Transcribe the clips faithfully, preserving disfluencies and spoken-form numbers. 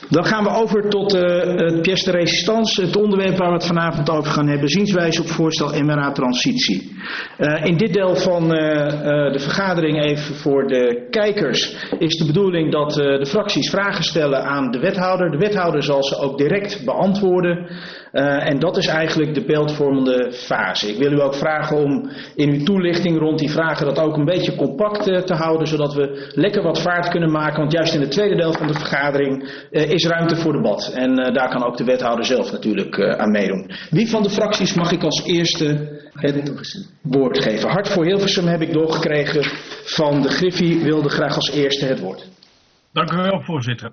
Dan gaan we over tot uh, het pièce de résistance, het onderwerp waar we het vanavond over gaan hebben, zienswijze op voorstel M R A-transitie. Uh, in dit deel van uh, uh, de vergadering, even voor de kijkers, is de bedoeling dat uh, de fracties vragen stellen aan de wethouder. De wethouder zal ze ook direct beantwoorden. Uh, en dat is eigenlijk de beeldvormende fase. Ik wil u ook vragen om in uw toelichting rond die vragen dat ook een beetje compact uh, te houden, zodat we lekker wat vaart kunnen maken. Want juist in het tweede deel van de vergadering uh, is ruimte voor debat. En uh, daar kan ook de wethouder zelf natuurlijk uh, aan meedoen. Wie van de fracties mag ik als eerste het woord geven? Hart voor Hilversum heb ik doorgekregen van de Griffie, wilde graag als eerste het woord. Dank u wel, voorzitter.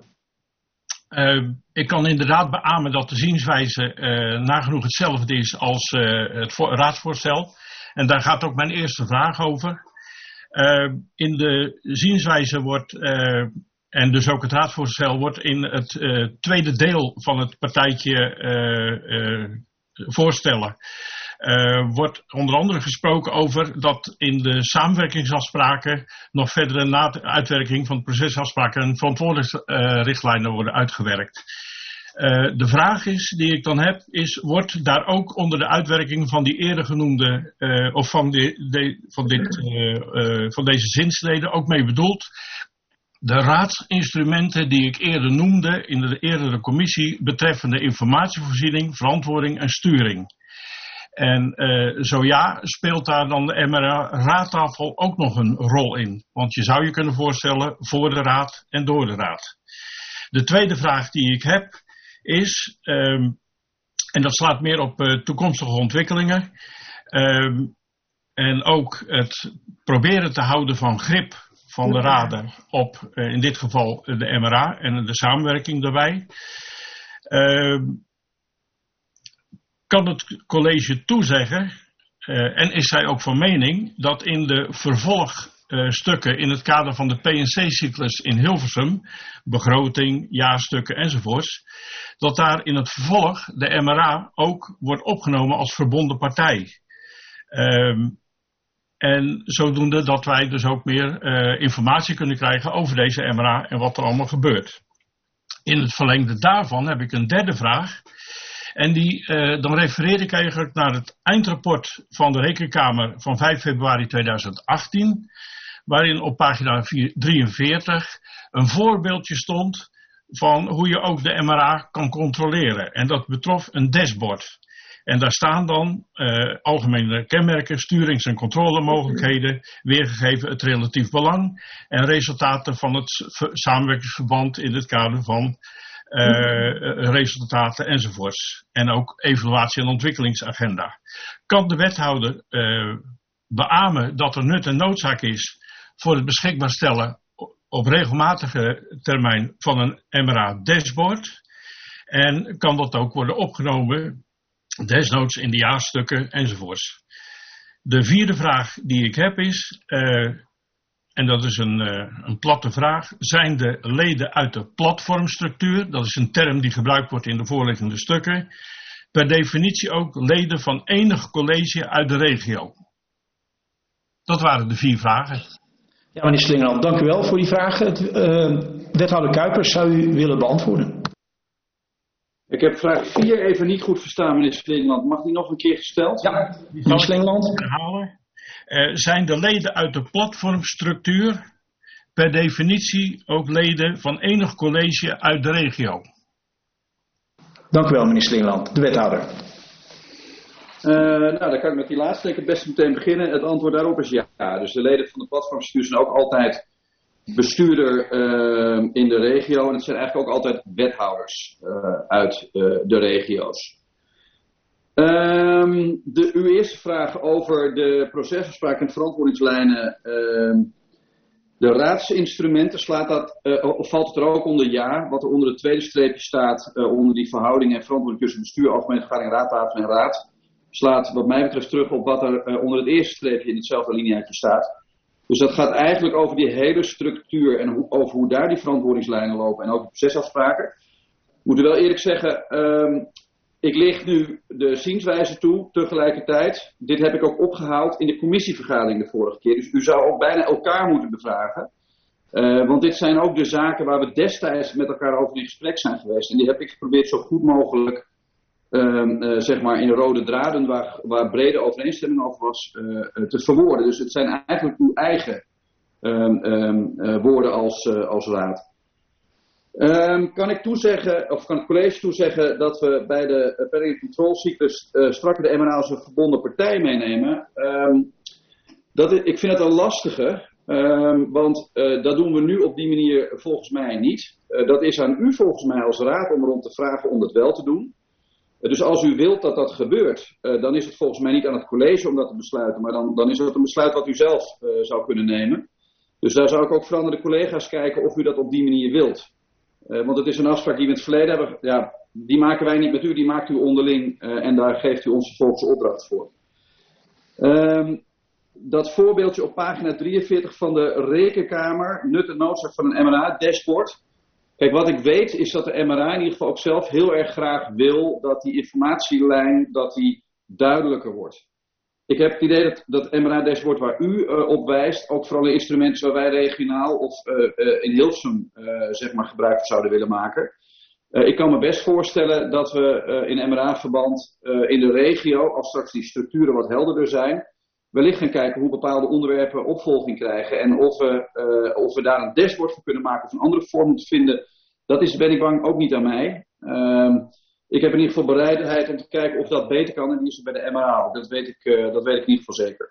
Uh, ik kan inderdaad beamen dat de zienswijze uh, nagenoeg hetzelfde is als uh, het vo- raadsvoorstel. En daar gaat ook mijn eerste vraag over. Uh, in de zienswijze wordt, uh, en dus ook het raadsvoorstel, wordt in het uh, tweede deel van het partijtje uh, uh, voorstellen. Uh, wordt onder andere gesproken over dat in de samenwerkingsafspraken nog verdere na- uitwerking van de procesafspraken en verantwoordelijkheidsrichtlijnen uh, worden uitgewerkt. Uh, de vraag is, die ik dan heb, is, wordt daar ook onder de uitwerking van die eerder genoemde, uh, of van, die, de, van, dit, uh, uh, van deze zinsneden ook mee bedoeld, de raadsinstrumenten die ik eerder noemde in de eerdere commissie betreffende informatievoorziening, verantwoording en sturing. En uh, zo ja, speelt daar dan de M R A-raadtafel ook nog een rol in? Want je zou je kunnen voorstellen voor de raad en door de raad. De tweede vraag die ik heb is, um, en dat slaat meer op uh, toekomstige ontwikkelingen, um, en ook het proberen te houden van grip van de raden op, uh, in dit geval, de M R A en de samenwerking daarbij. Um, Kan het college toezeggen, uh, en is zij ook van mening, dat in de vervolgstukken uh, in het kader van de P en C-cyclus in Hilversum, begroting, jaarstukken enzovoorts, dat daar in het vervolg de M R A ook wordt opgenomen als verbonden partij. Um, en zodoende dat wij dus ook meer uh, informatie kunnen krijgen over deze M R A en wat er allemaal gebeurt. In het verlengde daarvan heb ik een derde vraag. En die, uh, dan refereer ik eigenlijk naar het eindrapport van de Rekenkamer van vijf februari tweeduizend achttien. Waarin op pagina drieënveertig een voorbeeldje stond van hoe je ook de M R A kan controleren. En dat betrof een dashboard. En daar staan dan uh, algemene kenmerken, sturings- en controlemogelijkheden, weergegeven het relatief belang en resultaten van het samenwerkingsverband in het kader van Uh, resultaten enzovoorts. En ook evaluatie- en ontwikkelingsagenda. Kan de wethouder uh, beamen dat er nut en noodzaak is voor het beschikbaar stellen op regelmatige termijn van een M R A-dashboard? En kan dat ook worden opgenomen, desnoods in de jaarstukken enzovoorts? De vierde vraag die ik heb is, uh, en dat is een, uh, een platte vraag, zijn de leden uit de platformstructuur, dat is een term die gebruikt wordt in de voorliggende stukken, per definitie ook leden van enig college uit de regio? Dat waren de vier vragen. Ja, meneer Slingerland, dank u wel voor die vragen. Het, uh, wethouder Kuipers, zou u willen beantwoorden? Ik heb vraag vier even niet goed verstaan, meneer Slingerland. Mag die nog een keer gesteld? Ja, meneer Slingerland. Herhalen. Uh, zijn de leden uit de platformstructuur per definitie ook leden van enig college uit de regio? Dank u wel, meneer Slingerland. De wethouder. Uh, nou, dan kan ik met die laatste het best meteen beginnen. Het antwoord daarop is ja. Dus de leden van de platformstructuur zijn ook altijd bestuurder uh, in de regio. En het zijn eigenlijk ook altijd wethouders uh, uit uh, de regio's. Um, de, uw eerste vraag over de procesafspraken en verantwoordingslijnen. Um, de raadsinstrumenten, slaat dat, uh, of valt het er ook onder ja? Wat er onder het tweede streepje staat, uh, onder die verhouding en verantwoording tussen bestuur, algemene vergadering, raadtafel en raad, slaat wat mij betreft terug op wat er uh, onder het eerste streepje in hetzelfde lineaatje staat. Dus dat gaat eigenlijk over die hele structuur en ho- over hoe daar die verantwoordingslijnen lopen en ook de procesafspraken. Ik moet u wel eerlijk zeggen, um, ik licht nu de zienswijze toe tegelijkertijd. Dit heb ik ook opgehaald in de commissievergadering de vorige keer. Dus u zou ook bijna elkaar moeten bevragen. Uh, want dit zijn ook de zaken waar we destijds met elkaar over in gesprek zijn geweest. En die heb ik geprobeerd zo goed mogelijk, uh, uh, zeg maar in rode draden, waar, waar brede overeenstemming over was, uh, uh, te verwoorden. Dus het zijn eigenlijk uw eigen um, um, uh, woorden als, uh, als raad. Um, kan ik toezeggen, of kan het college toezeggen dat we bij de planning controlcyclus uh, strakker de M R A als een verbonden partij meenemen? Um, dat is, ik vind het een lastige, um, want uh, dat doen we nu op die manier volgens mij niet. Uh, dat is aan u volgens mij als raad om erom te vragen om dat wel te doen. Uh, dus als u wilt dat dat gebeurt, uh, dan is het volgens mij niet aan het college om dat te besluiten, maar dan, dan is het een besluit wat u zelf uh, zou kunnen nemen. Dus daar zou ik ook vooral naar de collega's kijken of u dat op die manier wilt. Uh, want het is een afspraak die we in het verleden hebben. Ja, die maken wij niet met u, die maakt u onderling uh, en daar geeft u ons vervolgens opdracht voor. Um, dat voorbeeldje op pagina drieënveertig van de Rekenkamer, nut en noodzaak van een M R A-dashboard. Kijk, wat ik weet is dat de M R A in ieder geval ook zelf heel erg graag wil dat die informatielijn dat die duidelijker wordt. Ik heb het idee dat dat M R A-dashboard waar u uh, op wijst, ook vooral de instrumenten waar wij regionaal of uh, uh, in Hilversum uh, zeg maar gebruik van zouden willen maken. Uh, ik kan me best voorstellen dat we uh, in M R A-verband uh, in de regio, als straks die structuren wat helderder zijn, wellicht gaan kijken hoe bepaalde onderwerpen opvolging krijgen. En of we, uh, of we daar een dashboard voor kunnen maken of een andere vorm moeten vinden, dat is, ben ik bang, ook niet aan mij. Uh, Ik heb in ieder geval bereidheid om te kijken of dat beter kan en die is er bij de M R A. Dat weet ik, uh, dat weet ik in ieder geval zeker.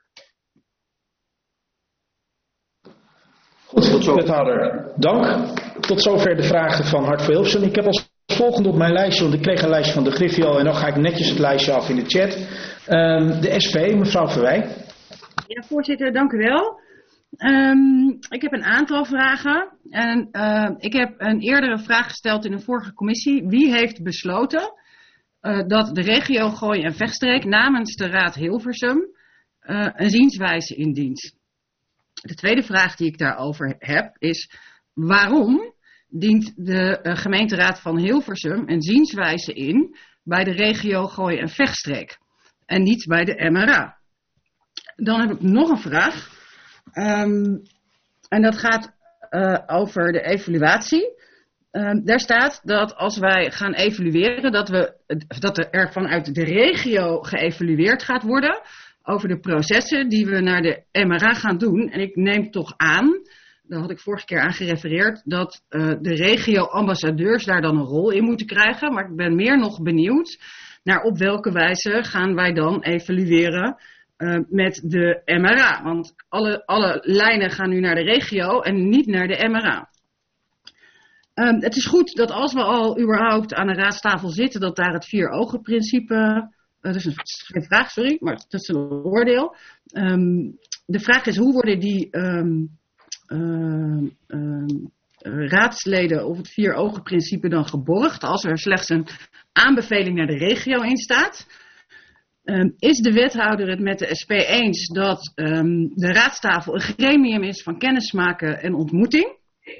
Goed, tot zover. Wethouder, dank. Tot zover de vragen van Hart voor Hilversum. Ik heb als volgende op mijn lijstje, want ik kreeg een lijstje van de Griffio en dan ga ik netjes het lijstje af in de chat. Um, de S P, mevrouw Verwij. Ja, voorzitter, dank u wel. Um, ik heb een aantal vragen. En uh, ik heb een eerdere vraag gesteld in een vorige commissie. Wie heeft besloten uh, dat de regio Gooi en Vechtstreek namens de Raad Hilversum uh, een zienswijze indient? De tweede vraag die ik daarover heb is: waarom dient de uh, gemeenteraad van Hilversum een zienswijze in bij de regio Gooi en Vechtstreek en niet bij de M R A? Dan heb ik nog een vraag. Um, en dat gaat uh, over de evaluatie. Um, daar staat dat als wij gaan evalueren, dat, we, dat er vanuit de regio geëvalueerd gaat worden over de processen die we naar de M R A gaan doen. En ik neem toch aan, daar had ik vorige keer aan gerefereerd, dat uh, de regio-ambassadeurs daar dan een rol in moeten krijgen. Maar ik ben meer nog benieuwd naar op welke wijze gaan wij dan evalueren Uh, met de M R A. Want alle, alle lijnen gaan nu naar de regio en niet naar de M R A. Um, het is goed dat als we al überhaupt aan de raadstafel zitten, dat daar het vier ogen principe, uh, dat is een, geen vraag, sorry, maar dat is een oordeel. Um, de vraag is, hoe worden die um, uh, um, uh, raadsleden of het vier ogen principe dan geborgd als er slechts een aanbeveling naar de regio in staat? Um, is de wethouder het met de S P eens dat um, de raadstafel een gremium is van kennismaken en ontmoeting?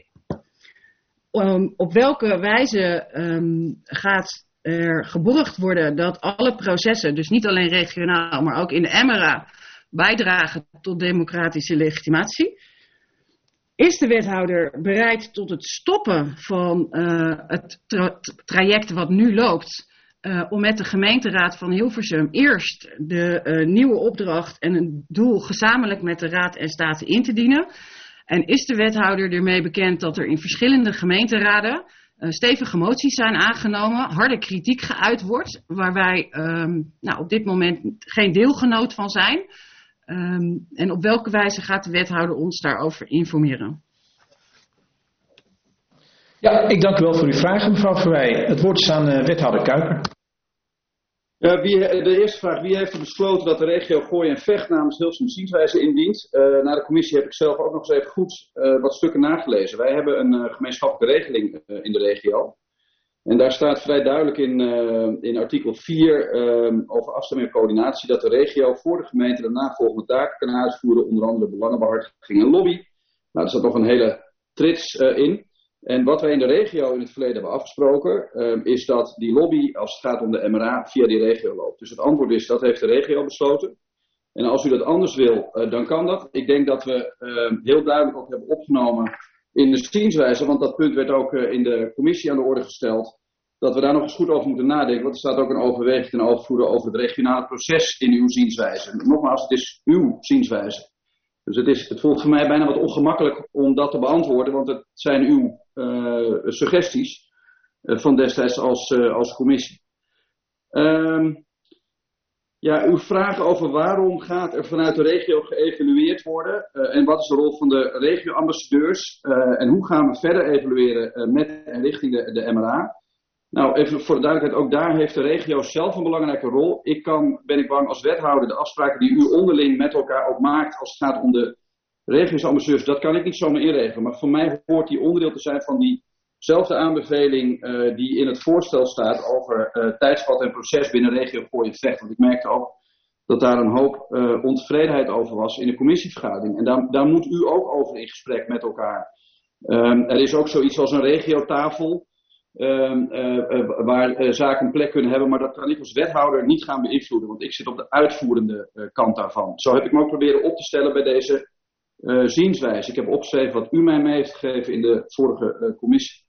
Um, op welke wijze um, gaat er geborgd worden dat alle processen, dus niet alleen regionaal, maar ook in de M R A, bijdragen tot democratische legitimatie? Is de wethouder bereid tot het stoppen van uh, het tra- traject wat nu loopt, Uh, om met de gemeenteraad van Hilversum eerst de uh, nieuwe opdracht en een doel gezamenlijk met de raad en staten in te dienen? En is de wethouder ermee bekend dat er in verschillende gemeenteraden uh, stevige moties zijn aangenomen, harde kritiek geuit wordt, waar wij um, nou, op dit moment geen deelgenoot van zijn? Um, en op welke wijze gaat de wethouder ons daarover informeren? Ja, ik dank u wel voor uw vragen, mevrouw Verwij. Het woord is aan uh, wethouder Kuiper. Ja, wie, de eerste vraag, wie heeft er besloten dat de regio Gooi en Vecht namens Hilversum zienswijze indient? Uh, na de commissie heb ik zelf ook nog eens even goed uh, wat stukken nagelezen. Wij hebben een uh, gemeenschappelijke regeling uh, in de regio. En daar staat vrij duidelijk in, uh, in artikel vier uh, over afstemming en coördinatie dat de regio voor de gemeente de navolgende taken kan uitvoeren, onder andere belangenbehartiging en lobby. Nou, er staat nog een hele trits uh, in. En wat wij in de regio in het verleden hebben afgesproken, uh, is dat die lobby, als het gaat om de M R A, via die regio loopt. Dus het antwoord is, dat heeft de regio besloten. En als u dat anders wil, uh, dan kan dat. Ik denk dat we uh, heel duidelijk ook hebben opgenomen in de zienswijze, want dat punt werd ook uh, in de commissie aan de orde gesteld, dat we daar nog eens goed over moeten nadenken, want er staat ook een overweging ten overvoeren over het regionale proces in uw zienswijze. Nogmaals, het is uw zienswijze. Dus het, is, het voelt voor mij bijna wat ongemakkelijk om dat te beantwoorden, want het zijn uw uh, suggesties uh, van destijds als, uh, als commissie. Um, ja, uw vraag over waarom gaat er vanuit de regio geëvalueerd worden uh, en wat is de rol van de regioambassadeurs uh, en hoe gaan we verder evalueren uh, met en richting de, de M R A. Nou, even voor de duidelijkheid, ook daar heeft de regio zelf een belangrijke rol. Ik kan, ben ik bang als wethouder, de afspraken die u onderling met elkaar ook maakt als het gaat om de regioambassadeurs, dat kan ik niet zomaar inregelen. Maar voor mij hoort die onderdeel te zijn van diezelfde aanbeveling uh, die in het voorstel staat over uh, tijdsvat en proces binnen regio Gooi en Vecht. Want ik merkte ook dat daar een hoop uh, ontevredenheid over was in de commissievergadering. En daar, daar moet u ook over in gesprek met elkaar. Um, er is ook zoiets als een regiotafel. Uh, uh, uh, waar uh, zaken een plek kunnen hebben, maar dat kan ik als wethouder niet gaan beïnvloeden, want ik zit op de uitvoerende uh, kant daarvan. Zo heb ik me ook proberen op te stellen bij deze uh, zienswijze. Ik heb opgeschreven wat u mij mee heeft gegeven in de vorige uh, commissie.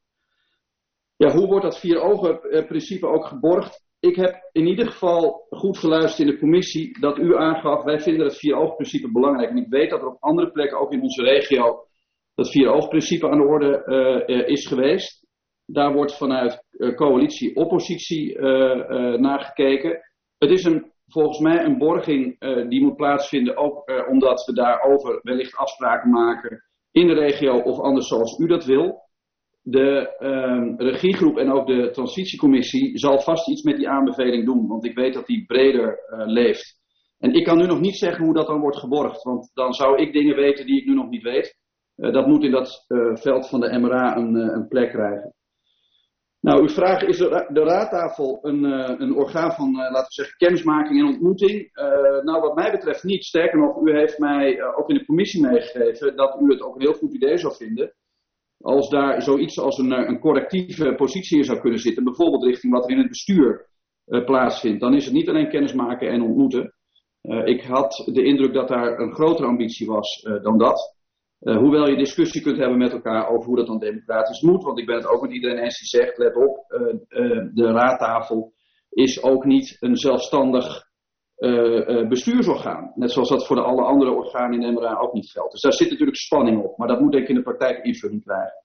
Ja, hoe wordt dat vier ogen uh, principe ook geborgd? Ik heb in ieder geval goed geluisterd in de commissie dat u aangaf, wij vinden het vier ogen principe belangrijk. En ik weet dat er op andere plekken, ook in onze regio, dat vier ogen principe aan de orde uh, uh, is geweest. Daar wordt vanuit uh, coalitie-oppositie uh, uh, naar gekeken. Het is een, volgens mij een borging uh, die moet plaatsvinden, ook uh, omdat we daarover wellicht afspraken maken in de regio of anders zoals u dat wil. De uh, regiegroep en ook de transitiecommissie zal vast iets met die aanbeveling doen, want ik weet dat die breder uh, leeft. En ik kan nu nog niet zeggen hoe dat dan wordt geborgd, want dan zou ik dingen weten die ik nu nog niet weet. Uh, dat moet in dat uh, veld van de M R A een, uh, een plek krijgen. Nou, uw vraag, is de, ra- de raadtafel een, uh, een orgaan van, uh, laten we zeggen, kennismaking en ontmoeting? Uh, nou, wat mij betreft niet. Sterker nog, u heeft mij uh, ook in de commissie meegegeven dat u het ook een heel goed idee zou vinden als daar zoiets als een, een correctieve positie in zou kunnen zitten, bijvoorbeeld richting wat er in het bestuur uh, plaatsvindt. Dan is het niet alleen kennismaken en ontmoeten. Uh, ik had de indruk dat daar een grotere ambitie was uh, dan dat. Uh, hoewel je discussie kunt hebben met elkaar over hoe dat dan democratisch moet. Want ik ben het ook met iedereen eens die zegt, let op, uh, uh, de raadtafel is ook niet een zelfstandig uh, uh, bestuursorgaan. Net zoals dat voor de alle andere organen in de M R A ook niet geldt. Dus daar zit natuurlijk spanning op. Maar dat moet denk ik in de praktijk invulling krijgen.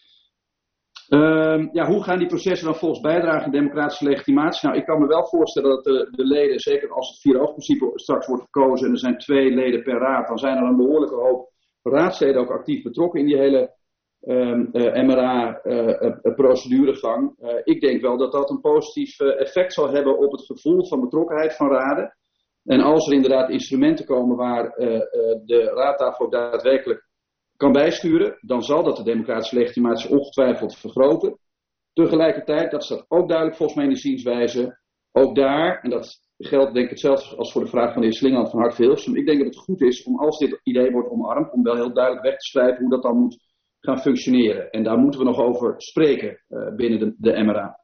Uh, ja, hoe gaan die processen dan volgens bijdragen aan democratische legitimatie? Nou, ik kan me wel voorstellen dat de, de leden, zeker als het vier-oogprincipe straks wordt gekozen en er zijn twee leden per raad, dan zijn er een behoorlijke hoop raadsleden ook actief betrokken in die hele um, uh, M R A-proceduregang. Uh, uh, uh, ik denk wel dat dat een positief uh, effect zal hebben op het gevoel van betrokkenheid van raden. En als er inderdaad instrumenten komen waar uh, uh, de raadtafel ook daadwerkelijk kan bijsturen, dan zal dat de democratische legitimatie ongetwijfeld vergroten. Tegelijkertijd, dat staat ook duidelijk volgens mij in de zienswijze, ook daar, en dat geldt denk ik hetzelfde als voor de vraag van de heer Slingerland van Hart voor Hilversum. Ik denk dat het goed is om, als dit idee wordt omarmd, om wel heel duidelijk weg te schrijven hoe dat dan moet gaan functioneren. En daar moeten we nog over spreken uh, binnen de, de M R A.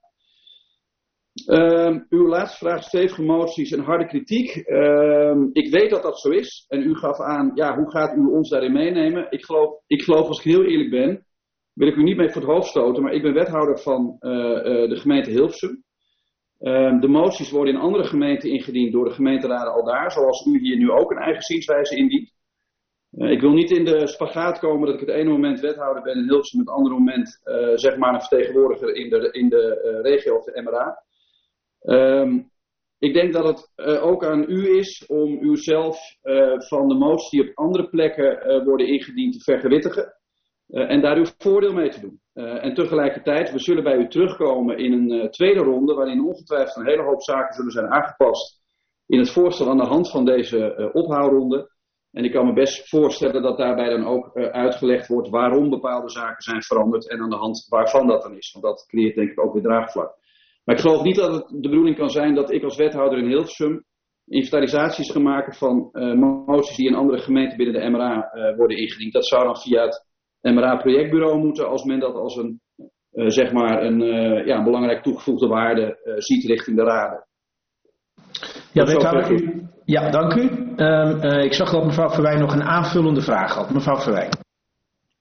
Uh, uw laatste vraag, stevige moties en harde kritiek. Uh, ik weet dat dat zo is. En u gaf aan, ja, hoe gaat u ons daarin meenemen? Ik geloof, ik geloof als ik heel eerlijk ben, wil ik u niet mee voor het hoofd stoten, maar ik ben wethouder van uh, uh, de gemeente Hilversum. Uh, de moties worden in andere gemeenten ingediend door de gemeenteraden aldaar, zoals u hier nu ook een eigen zienswijze indient. Uh, ik wil niet in de spagaat komen dat ik het ene moment wethouder ben in Hilversum, het andere moment uh, zeg maar een vertegenwoordiger in de, in de uh, regio of de M R A. Um, ik denk dat het uh, ook aan u is om uzelf uh, van de moties die op andere plekken uh, worden ingediend te vergewittigen. Uh, en daar uw voordeel mee te doen. Uh, en tegelijkertijd, we zullen bij u terugkomen in een uh, tweede ronde, waarin ongetwijfeld een hele hoop zaken zullen zijn aangepast in het voorstel aan de hand van deze uh, ophaalronde. En ik kan me best voorstellen dat daarbij dan ook uh, uitgelegd wordt waarom bepaalde zaken zijn veranderd en aan de hand waarvan dat dan is. Want dat creëert denk ik ook weer draagvlak. Maar ik geloof niet dat het de bedoeling kan zijn dat ik als wethouder in Hilversum inventarisaties ga maken van uh, moties die in andere gemeenten binnen de M R A uh, worden ingediend. Dat zou dan via het M R A-projectbureau moeten als men dat als een, uh, zeg maar een uh, ja, belangrijk toegevoegde waarde uh, ziet richting de raden. Ja, wethouder, u, ja, dank u. Uh, uh, ik zag dat mevrouw Verwij nog een aanvullende vraag had. Mevrouw Verwij.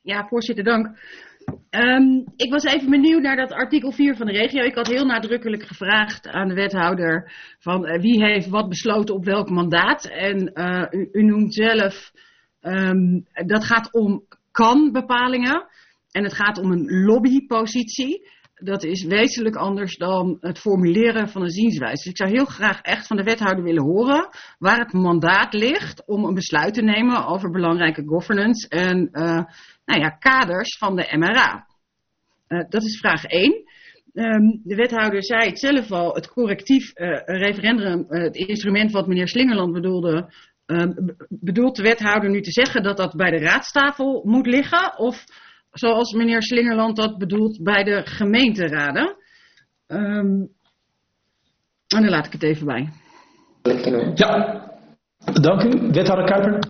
Ja, voorzitter, dank. Um, ik was even benieuwd naar dat artikel vier van de regio. Ik had heel nadrukkelijk gevraagd aan de wethouder van uh, wie heeft wat besloten op welk mandaat. En uh, u, u noemt zelf, um, dat gaat om kan-bepalingen en het gaat om een lobbypositie. Dat is wezenlijk anders dan het formuleren van een zienswijze. Dus ik zou heel graag echt van de wethouder willen horen waar het mandaat ligt om een besluit te nemen over belangrijke governance en uh, nou ja, kaders van de M R A. Uh, dat is vraag één. Um, de wethouder zei het zelf al, het correctief uh, referendum, uh, het instrument wat meneer Slingerland bedoelde, um, bedoelt de wethouder nu te zeggen dat dat bij de raadstafel moet liggen? Of zoals meneer Slingerland dat bedoelt bij de gemeenteraden? Um, en dan laat ik het even bij. Ja, dank u. Wethouder Kuiper.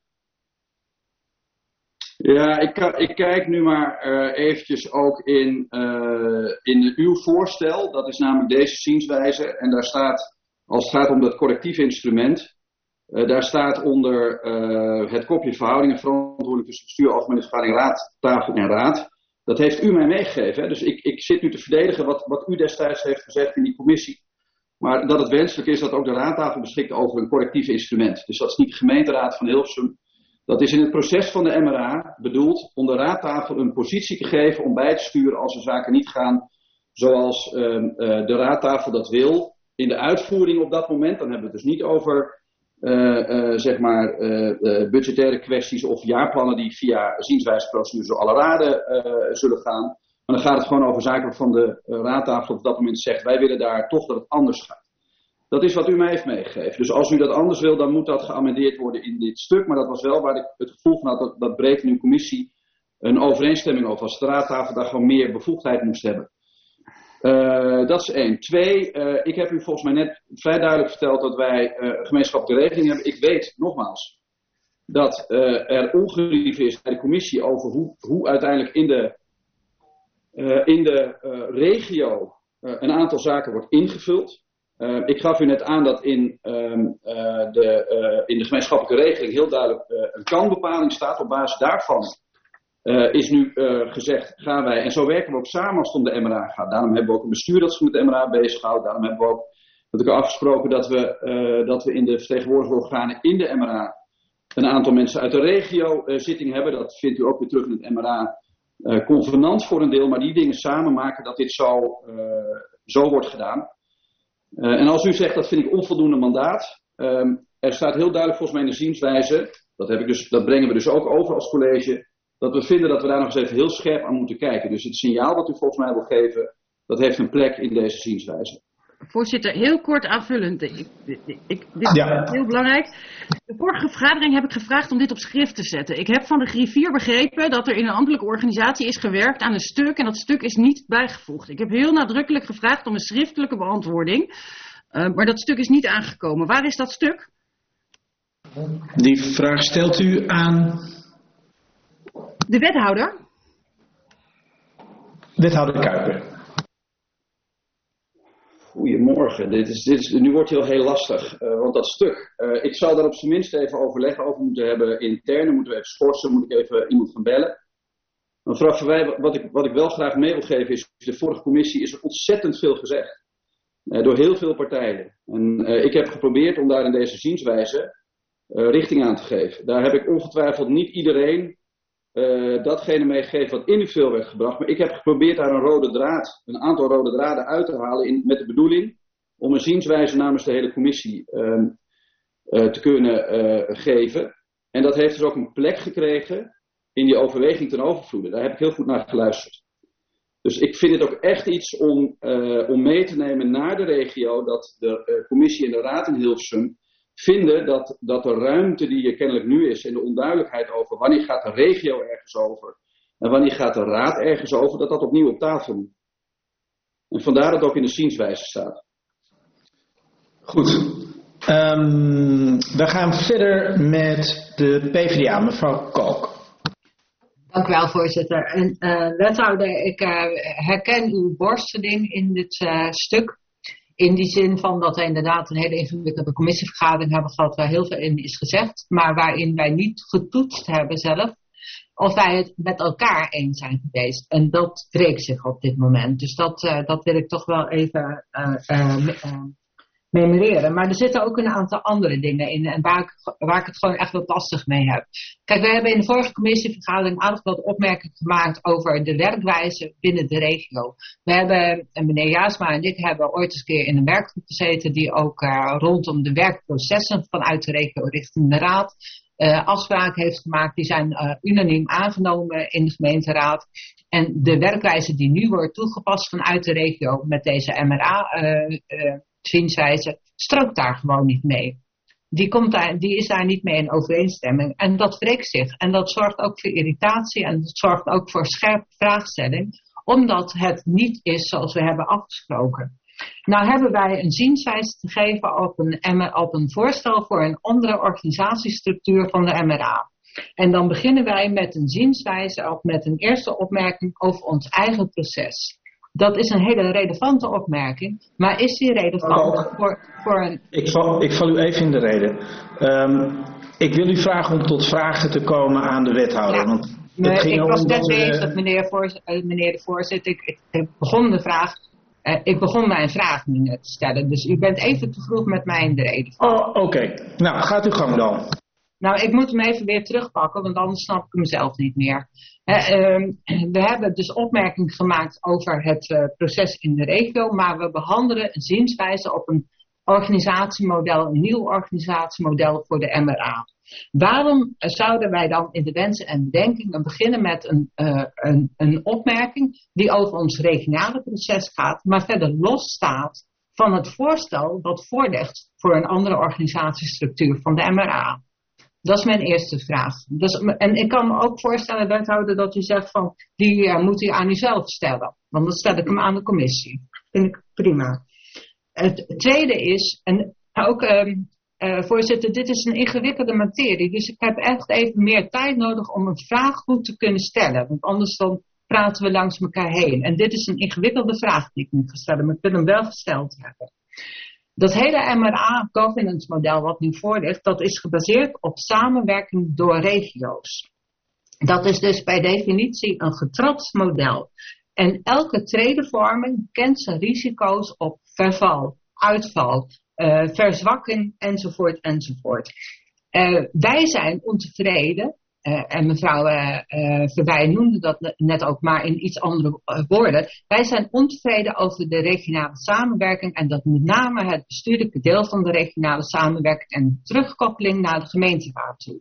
Ja, ik, ik kijk nu maar uh, eventjes ook in, uh, in uw voorstel. Dat is namelijk deze zienswijze. En daar staat, als het gaat om dat correctief instrument, uh, daar staat onder uh, het kopje verhoudingen verantwoordelijk tussen bestuur, algemene vergadering, raad, tafel en raad. Dat heeft u mij meegegeven. Hè? Dus ik, ik zit nu te verdedigen wat, wat u destijds heeft gezegd in die commissie. Maar dat het wenselijk is dat ook de raadtafel beschikt over een correctief instrument. Dus dat is niet de gemeenteraad van Hilversum. Dat is in het proces van de M R A bedoeld om de raadtafel een positie te geven om bij te sturen als de zaken niet gaan zoals uh, uh, de raadtafel dat wil. In de uitvoering op dat moment, dan hebben we het dus niet over uh, uh, zeg maar uh, uh, budgettaire kwesties of jaarplannen die via zienswijzeprocedures door alle raden uh, zullen gaan. Maar dan gaat het gewoon over zaken waarvan de uh, raadtafel op dat moment zegt wij willen daar toch dat het anders gaat. Dat is wat u mij heeft meegegeven. Dus als u dat anders wil, dan moet dat geamendeerd worden in dit stuk. Maar dat was wel waar ik het gevoel van had dat, dat breed in uw commissie een overeenstemming over was. De raadtafel daar gewoon meer bevoegdheid moest hebben. Uh, dat is één. Twee, uh, ik heb u volgens mij net vrij duidelijk verteld dat wij uh, gemeenschappelijke regeling hebben. Ik weet, nogmaals, dat uh, er ongerief is bij de commissie over hoe, hoe uiteindelijk in de, uh, in de uh, regio uh, een aantal zaken wordt ingevuld. Uh, ik gaf u net aan dat in, um, uh, de, uh, in de gemeenschappelijke regeling heel duidelijk uh, een kan-bepaling staat. Op basis daarvan uh, is nu uh, gezegd, gaan wij, en zo werken we ook samen als het om de M R A gaat. Daarom hebben we ook een bestuur dat zich met de M R A bezighoudt. Daarom hebben we ook met elkaar afgesproken dat we, uh, dat we in de vertegenwoordigende organen in de M R A een aantal mensen uit de regio uh, zitting hebben. Dat vindt u ook weer terug in het M R A uh, convenant voor een deel. Maar die dingen samen maken dat dit zo, uh, zo wordt gedaan. Uh, en als u zegt dat vind ik onvoldoende mandaat, um, er staat heel duidelijk volgens mij in de zienswijze, dat, heb ik dus, dat brengen we dus ook over als college, dat we vinden dat we daar nog eens even heel scherp aan moeten kijken. Dus het signaal wat u volgens mij wil geven, dat heeft een plek in deze zienswijze. Voorzitter, heel kort aanvullend. Ik, ik, ik, dit ja. is heel belangrijk. De vorige vergadering heb ik gevraagd om dit op schrift te zetten. Ik heb van de griffier begrepen dat er in een ambtelijke organisatie is gewerkt aan een stuk en dat stuk is niet bijgevoegd. Ik heb heel nadrukkelijk gevraagd om een schriftelijke beantwoording, uh, maar dat stuk is niet aangekomen. Waar is dat stuk? Die vraag stelt u aan de wethouder. Wethouder Kuiper. Goedemorgen, dit is, dit is, nu wordt het heel, heel lastig, uh, want dat stuk, uh, ik zou daar op zijn minst even overleg over moeten hebben intern, dan moeten we even schorsen, moet ik even iemand gaan bellen. Mevrouw Verwij, wat ik, wat ik wel graag mee wil geven is, de vorige commissie is er ontzettend veel gezegd, uh, door heel veel partijen. En uh, ik heb geprobeerd om daar in deze zienswijze uh, richting aan te geven. Daar heb ik ongetwijfeld niet iedereen Uh, datgene meegegeven wat individueel werd gebracht. Maar ik heb geprobeerd daar een rode draad, een aantal rode draden uit te halen in, met de bedoeling om een zienswijze namens de hele commissie uh, uh, te kunnen uh, geven. En dat heeft dus ook een plek gekregen in die overweging ten overvloede. Daar heb ik heel goed naar geluisterd. Dus ik vind het ook echt iets om, uh, om mee te nemen naar de regio dat de uh, commissie en de raad in Hilversum vinden dat, dat de ruimte die er kennelijk nu is en de onduidelijkheid over wanneer gaat de regio ergens over en wanneer gaat de raad ergens over, dat dat opnieuw op tafel moet. En vandaar dat het ook in de zienswijze staat. Goed. Um, we gaan verder met de P V D A, mevrouw Kalk. Dank u wel, voorzitter. En, uh, wethouder, ik uh, herken uw borsteling in dit uh, stuk. In die zin van dat wij inderdaad een hele ingewikkelde commissievergadering hebben gehad waar heel veel in is gezegd, maar waarin wij niet getoetst hebben zelf of wij het met elkaar eens zijn geweest. En dat wreekt zich op dit moment. Dus dat, uh, dat wil ik toch wel even uh, uh, uh, memoreren. Maar er zitten ook een aantal andere dingen in en waar ik, waar ik het gewoon echt wat lastig mee heb. Kijk, we hebben in de vorige commissievergadering aardig wat opmerkingen gemaakt over de werkwijze binnen de regio. We hebben, en meneer Jaasma en ik hebben ooit eens een keer in een werkgroep gezeten die ook uh, rondom de werkprocessen vanuit de regio richting de raad uh, afspraken heeft gemaakt. Die zijn uh, unaniem aangenomen in de gemeenteraad. En de werkwijze die nu wordt toegepast vanuit de regio met deze M R A uh, uh, zienswijze strookt daar gewoon niet mee. Die, komt daar, die is daar niet mee in overeenstemming. En dat wreekt zich. En dat zorgt ook voor irritatie. En dat zorgt ook voor scherpe vraagstelling. Omdat het niet is zoals we hebben afgesproken. Nou hebben wij een zienswijze te geven op een, op een voorstel voor een andere organisatiestructuur van de M R A. En dan beginnen wij met een zienswijze of met een eerste opmerking over ons eigen proces. Dat is een hele relevante opmerking, maar is die relevant oh, voor, voor een... Ik val, ik val u even in de reden. Um, ik wil u vragen om tot vragen te komen aan de wethouder. Ja, want nee, het ging ik was net uh, bezig, meneer, voor, uh, meneer de voorzitter. Ik, ik, ik begon de vraag, uh, ik begon mijn vraag nu net te stellen. Dus u bent even te vroeg met mij in de reden. Oh, oké. Okay. Nou, gaat uw gang dan. Nou, ik moet hem even weer terugpakken, want anders snap ik hem zelf niet meer. He, um, we hebben dus opmerkingen gemaakt over het uh, proces in de regio, maar we behandelen een zienswijze op een organisatiemodel, een nieuw organisatiemodel voor de M R A. Waarom zouden wij dan in de wensen en bedenkingen beginnen met een, uh, een, een opmerking die over ons regionale proces gaat, maar verder losstaat van het voorstel dat voorlegt voor een andere organisatiestructuur van de M R A? Dat is mijn eerste vraag. Dus, en ik kan me ook voorstellen, wethouder, dat u zegt van, die uh, moet u aan uzelf stellen. Want dan stel ik hem aan de commissie. Dat vind ik prima. Het tweede is, en ook, um, uh, voorzitter, dit is een ingewikkelde materie. Dus ik heb echt even meer tijd nodig om een vraag goed te kunnen stellen. Want anders dan praten we langs elkaar heen. En dit is een ingewikkelde vraag die ik moet gaan stellen, maar ik wil hem wel gesteld hebben. Dat hele M R A-governance model wat nu voor ligt, dat is gebaseerd op samenwerking door regio's. Dat is dus bij definitie een getrapt model. En elke tredevorming kent zijn risico's op verval, uitval, uh, verzwakking enzovoort enzovoort. Uh, wij zijn ontevreden. Uh, en mevrouw uh, uh, Verwij noemde dat net ook, maar in iets andere uh, woorden. Wij zijn ontevreden over de regionale samenwerking en dat met name het bestuurlijke deel van de regionale samenwerking en de terugkoppeling naar de gemeenteraad toe.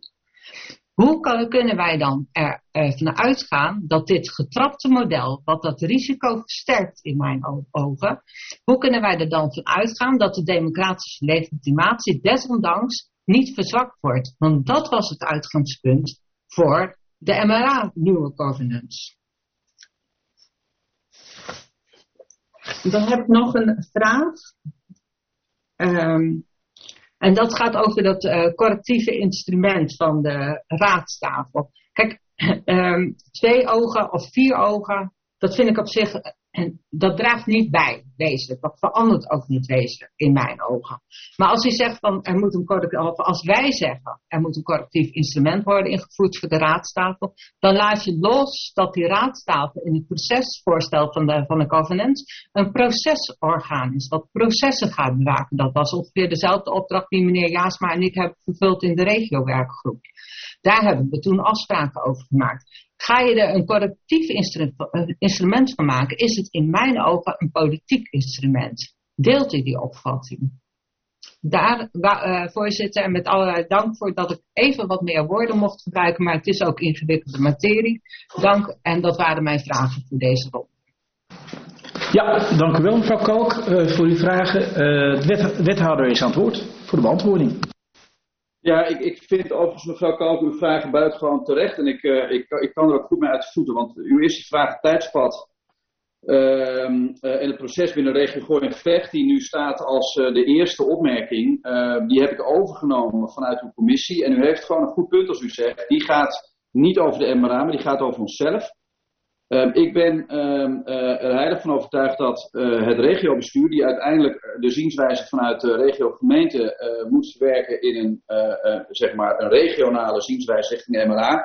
Hoe kan, kunnen wij dan er uh, van uitgaan dat dit getrapte model, wat dat risico versterkt in mijn ogen, hoe kunnen wij er dan van uitgaan dat de democratische legitimatie desondanks niet verzwakt wordt? Want dat was het uitgangspunt voor de M R A nieuwe governance. Dan heb ik nog een vraag. Um, en dat gaat over dat uh, correctieve instrument van de raadstafel. Kijk, um, twee ogen of vier ogen, dat vind ik op zich, en dat draagt niet bij, wezenlijk. Dat verandert ook niet wezenlijk in mijn ogen. Maar als u zegt van, er moet een correctief, of als wij zeggen, er moet een correctief instrument worden ingevoerd voor de raadstafel, dan laat je los dat die raadstafel in het procesvoorstel van de, van de governance een procesorgaan is, wat processen gaat bewaken. Dat was ongeveer dezelfde opdracht die meneer Jaasma en ik hebben vervuld in de regiowerkgroep. Daar hebben we toen afspraken over gemaakt. Ga je er een correctief instrument van maken, is het in mijn ogen een politiek instrument. Deelt u die opvatting? Daar, uh, voorzitter, en met allerlei dank voor dat ik even wat meer woorden mocht gebruiken, maar het is ook ingewikkelde materie. Dank, en dat waren mijn vragen voor deze ronde. Ja, dank u wel mevrouw Kalk uh, voor uw vragen. Uh, de wet, wethouder is aan het woord voor de beantwoording. Ja, ik, ik vind overigens mevrouw Kalk uw vragen buitengewoon terecht en ik, uh, ik, ik kan er ook goed mee uit de voeten, want uw eerste vraag, het tijdspad uh, uh, en het proces binnen de regio Gooi en Vecht, die nu staat als uh, de eerste opmerking, uh, die heb ik overgenomen vanuit uw commissie en u heeft gewoon een goed punt als u zegt, die gaat niet over de M R A, maar die gaat over onszelf. Uh, ik ben uh, uh, er heilig van overtuigd dat uh, het regiobestuur, die uiteindelijk de zienswijze vanuit de regio-gemeente uh, moet verwerken in een, uh, uh, zeg maar een regionale zienswijze richting de M R A,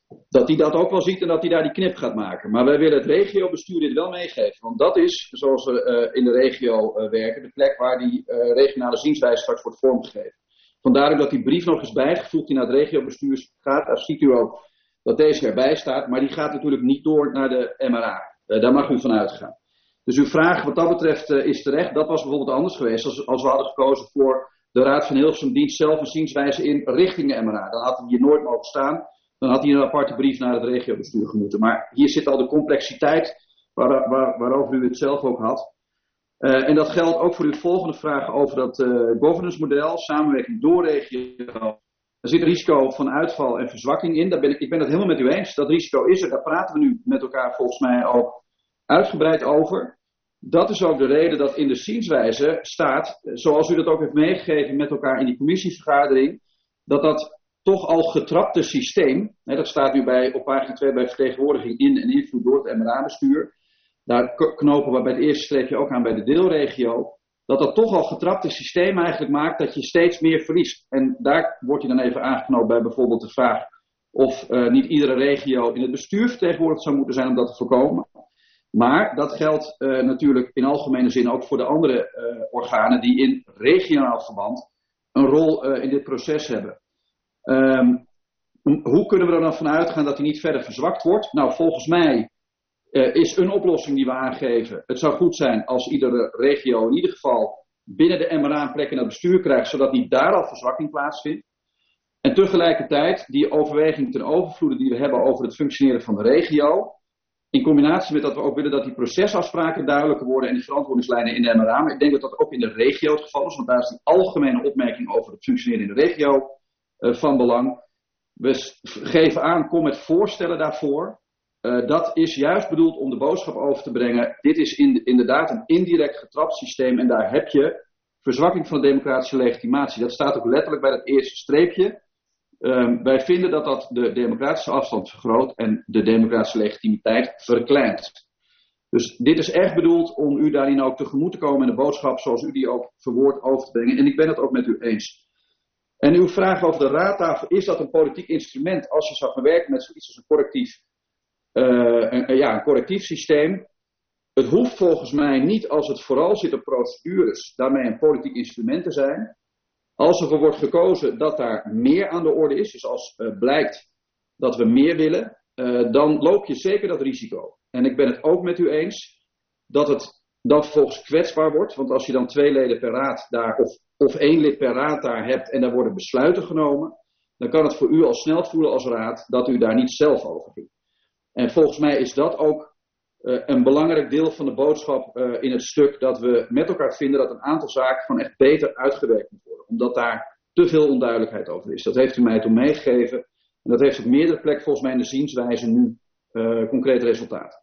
dat die dat ook wel ziet en dat hij daar die knip gaat maken. Maar wij willen het regiobestuur dit wel meegeven. Want dat is, zoals we uh, in de regio uh, werken, de plek waar die uh, regionale zienswijze straks wordt vormgegeven. Vandaar ook dat die brief nog eens bijgevoegd die naar het regiobestuur gaat. Daar ziet u ook dat deze erbij staat. Maar die gaat natuurlijk niet door naar de M R A. Uh, daar mag u van uitgaan. Dus uw vraag wat dat betreft uh, is terecht. Dat was bijvoorbeeld anders geweest als, als we hadden gekozen voor de Raad van Hilversum dient zelf een zienswijze in richting de M R A. Dan had hij hier nooit mogen staan. Dan had hij een aparte brief naar het regiobestuur gemoeten. Maar hier zit al de complexiteit waar, waar, waarover u het zelf ook had. Uh, en dat geldt ook voor uw volgende vraag over dat uh, governance model, samenwerking door regio. Er zit risico van uitval en verzwakking in. Daar ben ik, ik ben het helemaal met u eens. Dat risico is er. Daar praten we nu met elkaar volgens mij ook uitgebreid over. Dat is ook de reden dat in de zienswijze staat, zoals u dat ook heeft meegegeven met elkaar in die commissievergadering, dat dat toch al getrapte systeem, hè, dat staat nu bij, op pagina twee bij vertegenwoordiging in en invloed door het M R A-bestuur. Daar knopen we bij het eerste streepje ook aan bij de deelregio. Dat dat toch al getrapte systeem eigenlijk maakt dat je steeds meer verliest. En daar wordt je dan even aangeknoopt bij bijvoorbeeld de vraag of uh, niet iedere regio in het bestuur vertegenwoordigd zou moeten zijn om dat te voorkomen. Maar dat geldt uh, natuurlijk in algemene zin ook voor de andere uh, organen die in regionaal verband een rol uh, in dit proces hebben. Um, hoe kunnen we er dan van uitgaan dat die niet verder verzwakt wordt? Nou, volgens mij uh, is een oplossing die we aangeven. Het zou goed zijn als iedere regio in ieder geval binnen de M R A een plek in het bestuur krijgt, zodat niet daar al verzwakking plaatsvindt. En tegelijkertijd die overweging ten overvloede die we hebben over het functioneren van de regio, in combinatie met dat we ook willen dat die procesafspraken duidelijker worden en die verantwoordingslijnen in de M R A. Maar ik denk dat dat ook in de regio het geval is, want daar is die algemene opmerking over het functioneren in de regio uh, van belang. We geven aan, kom met voorstellen daarvoor. Uh, dat is juist bedoeld om de boodschap over te brengen. Dit is in, inderdaad een indirect getrapt systeem en daar heb je verzwakking van de democratische legitimatie. Dat staat ook letterlijk bij dat eerste streepje. Um, wij vinden dat dat de democratische afstand vergroot en de democratische legitimiteit verkleint. Dus dit is echt bedoeld om u daarin ook tegemoet te komen en de boodschap zoals u die ook verwoordt over te brengen. En ik ben het ook met u eens. En uw vraag over de raadtafel, is dat een politiek instrument als je zou gaan werken met zoiets als een correctief, uh, een, ja, een correctief systeem? Het hoeft volgens mij niet, als het vooral zit op procedures, daarmee een politiek instrument te zijn. Als ervoor wordt gekozen dat daar meer aan de orde is, dus als uh, blijkt dat we meer willen, uh, dan loop je zeker dat risico. En ik ben het ook met u eens dat het dan vervolgens kwetsbaar wordt. Want als je dan twee leden per raad daar, of, of één lid per raad daar hebt en daar worden besluiten genomen, dan kan het voor u al snel voelen als raad dat u daar niet zelf over doet. En volgens mij is dat ook uh, een belangrijk deel van de boodschap uh, in het stuk dat we met elkaar vinden dat een aantal zaken gewoon echt beter uitgewerkt moet worden. Omdat daar te veel onduidelijkheid over is. Dat heeft u mij toen meegegeven. En dat heeft op meerdere plekken volgens mij in de zienswijze nu uh, concreet resultaat.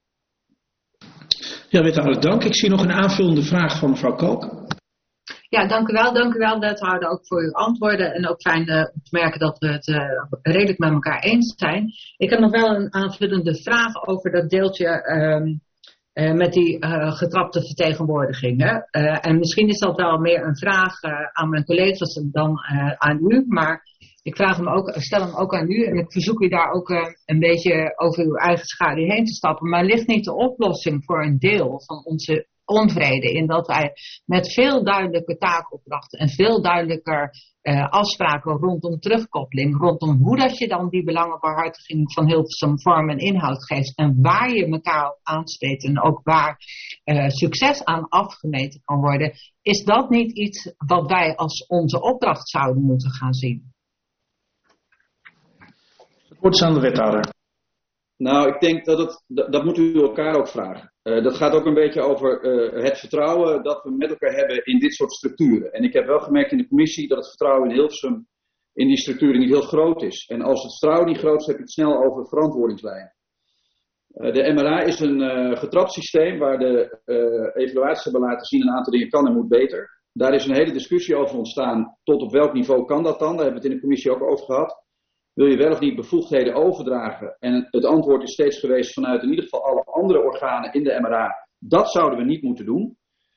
Ja, wethouder, dank. Ik zie nog een aanvullende vraag van mevrouw Kalk. Ja, dank u wel. Dank u wel, wethouder, ook voor uw antwoorden. En ook fijn uh, te merken dat we het uh, redelijk met elkaar eens zijn. Ik heb nog wel een aanvullende vraag over dat deeltje um, uh, met die uh, getrapte vertegenwoordigingen. Uh, en misschien is dat wel meer een vraag uh, aan mijn collega's dan uh, aan u. Maar ik vraag hem ook, stel hem ook aan u. En ik verzoek u daar ook uh, een beetje over uw eigen schaduw heen te stappen. Maar ligt niet de oplossing voor een deel van onze onvrede in dat wij met veel duidelijke taakopdrachten en veel duidelijker uh, afspraken rondom terugkoppeling, rondom hoe dat je dan die belangenbehartiging van Hilversum vorm en inhoud geeft en waar je elkaar aanspreekt en ook waar uh, succes aan afgemeten kan worden, is dat niet iets wat wij als onze opdracht zouden moeten gaan zien? Het wordt aan de wethouder. Nou, ik denk dat het, dat, dat moet u elkaar ook vragen. Uh, dat gaat ook een beetje over uh, het vertrouwen dat we met elkaar hebben in dit soort structuren. En ik heb wel gemerkt in de commissie dat het vertrouwen in Hilversum in die structuren niet heel groot is. En als het vertrouwen niet groot is, heb je het snel over verantwoordingslijnen. Uh, de M R A is een uh, getrapt systeem waar de uh, evaluaties hebben laten zien een aantal dingen kan en moet beter. Daar is een hele discussie over ontstaan. Tot op welk niveau kan dat dan? Daar hebben we het in de commissie ook over gehad. Wil je wel of niet bevoegdheden overdragen? En het antwoord is steeds geweest vanuit in ieder geval alle andere organen in de M R A. Dat zouden we niet moeten doen.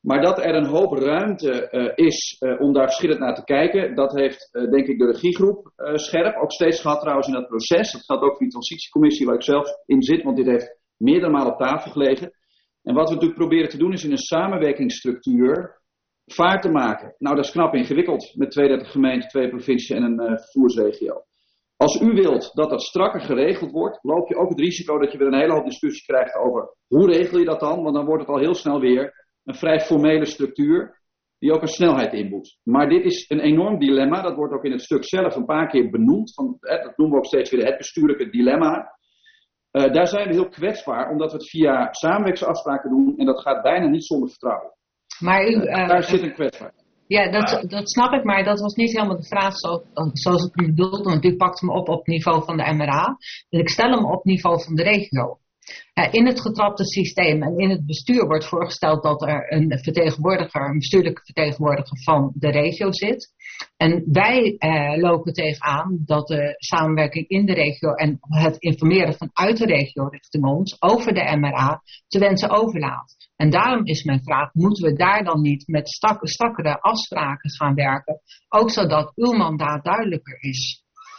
Maar dat er een hoop ruimte uh, is uh, om daar verschillend naar te kijken, dat heeft uh, denk ik de regiegroep uh, scherp ook steeds gehad trouwens in dat proces. Dat geldt ook voor die transitiecommissie waar ik zelf in zit, want dit heeft meerdere malen op tafel gelegen. En wat we natuurlijk proberen te doen is in een samenwerkingsstructuur vaart te maken. Nou, dat is knap ingewikkeld met tweeëndertig gemeenten, twee provincies en een uh, vervoersregio. Als u wilt dat dat strakker geregeld wordt, loop je ook het risico dat je weer een hele hoop discussie krijgt over hoe regel je dat dan, want dan wordt het al heel snel weer een vrij formele structuur die ook een snelheid inboet. Maar dit is een enorm dilemma, dat wordt ook in het stuk zelf een paar keer benoemd, van, hè, dat noemen we ook steeds weer het bestuurlijke dilemma. Uh, daar zijn we heel kwetsbaar, omdat we het via samenwerkingsafspraken doen en dat gaat bijna niet zonder vertrouwen. Maar u, uh, uh, daar zit een kwetsbaarheid. Ja, dat, dat snap ik, maar dat was niet helemaal de vraag zo, zoals ik u bedoelde, want u pakt hem op op niveau van de M R A. En ik stel hem op niveau van de regio. Uh, in het getrapte systeem en in het bestuur wordt voorgesteld dat er een vertegenwoordiger, een bestuurlijke vertegenwoordiger van de regio zit. En wij uh, lopen tegenaan dat de samenwerking in de regio en het informeren vanuit de regio richting ons over de M R A te wensen overlaat. En daarom is mijn vraag, moeten we daar dan niet met stak, stakkere afspraken gaan werken, ook zodat uw mandaat duidelijker is?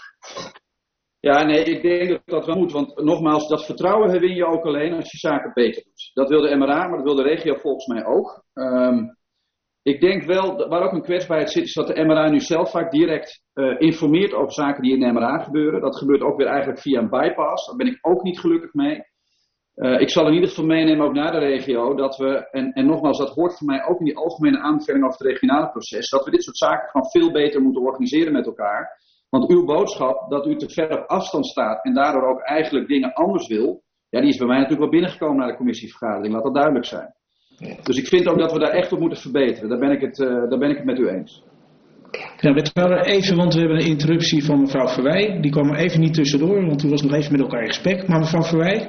Ja, nee, ik denk dat dat wel moet, want nogmaals, dat vertrouwen win je ook alleen als je zaken beter doet. Dat wil de M R A, maar dat wil de regio volgens mij ook. Um, ik denk wel, waar ook een kwetsbaarheid zit, is dat de M R A nu zelf vaak direct uh, informeert over zaken die in de M R A gebeuren. Dat gebeurt ook weer eigenlijk via een bypass, daar ben ik ook niet gelukkig mee. Uh, ik zal in ieder geval meenemen ook naar de regio, dat we, en, en nogmaals, dat hoort voor mij ook in die algemene aanbeveling over het regionale proces, dat we dit soort zaken gewoon veel beter moeten organiseren met elkaar. Want uw boodschap dat u te ver op afstand staat en daardoor ook eigenlijk dingen anders wil, ja, die is bij mij natuurlijk wel binnengekomen naar de commissievergadering, laat dat duidelijk zijn. Dus ik vind ook dat we daar echt op moeten verbeteren, daar ben ik het, uh, daar ben ik het met u eens. Ja, wethouder, even, want we hebben een interruptie van mevrouw Verwij, die kwam er even niet tussendoor, want u was nog even met elkaar in gesprek, maar mevrouw Verwij?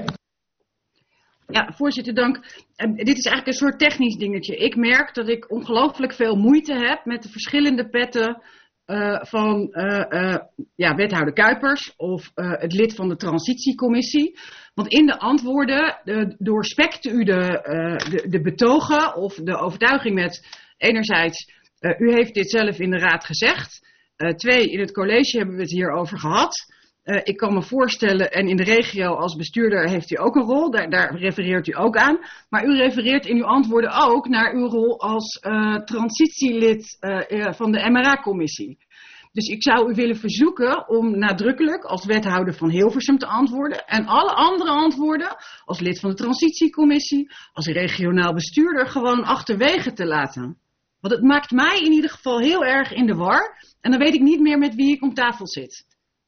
Ja, voorzitter, dank. Uh, dit is eigenlijk een soort technisch dingetje. Ik merk dat ik ongelooflijk veel moeite heb met de verschillende petten Uh, van uh, uh, ja, wethouder Kuipers of uh, het lid van de transitiecommissie. Want in de antwoorden uh, doorspekte u de, uh, de, de betogen of de overtuiging met enerzijds, uh, u heeft dit zelf in de raad gezegd. Uh, twee, in het college hebben we het hierover gehad. Uh, ik kan me voorstellen, en in de regio als bestuurder heeft u ook een rol, daar, daar refereert u ook aan. Maar u refereert in uw antwoorden ook naar uw rol als uh, transitielid uh, uh, van de M R A-commissie. Dus ik zou u willen verzoeken om nadrukkelijk als wethouder van Hilversum te antwoorden. En alle andere antwoorden, als lid van de transitiecommissie, als regionaal bestuurder, gewoon achterwege te laten. Want het maakt mij in ieder geval heel erg in de war. En dan weet ik niet meer met wie ik om tafel zit.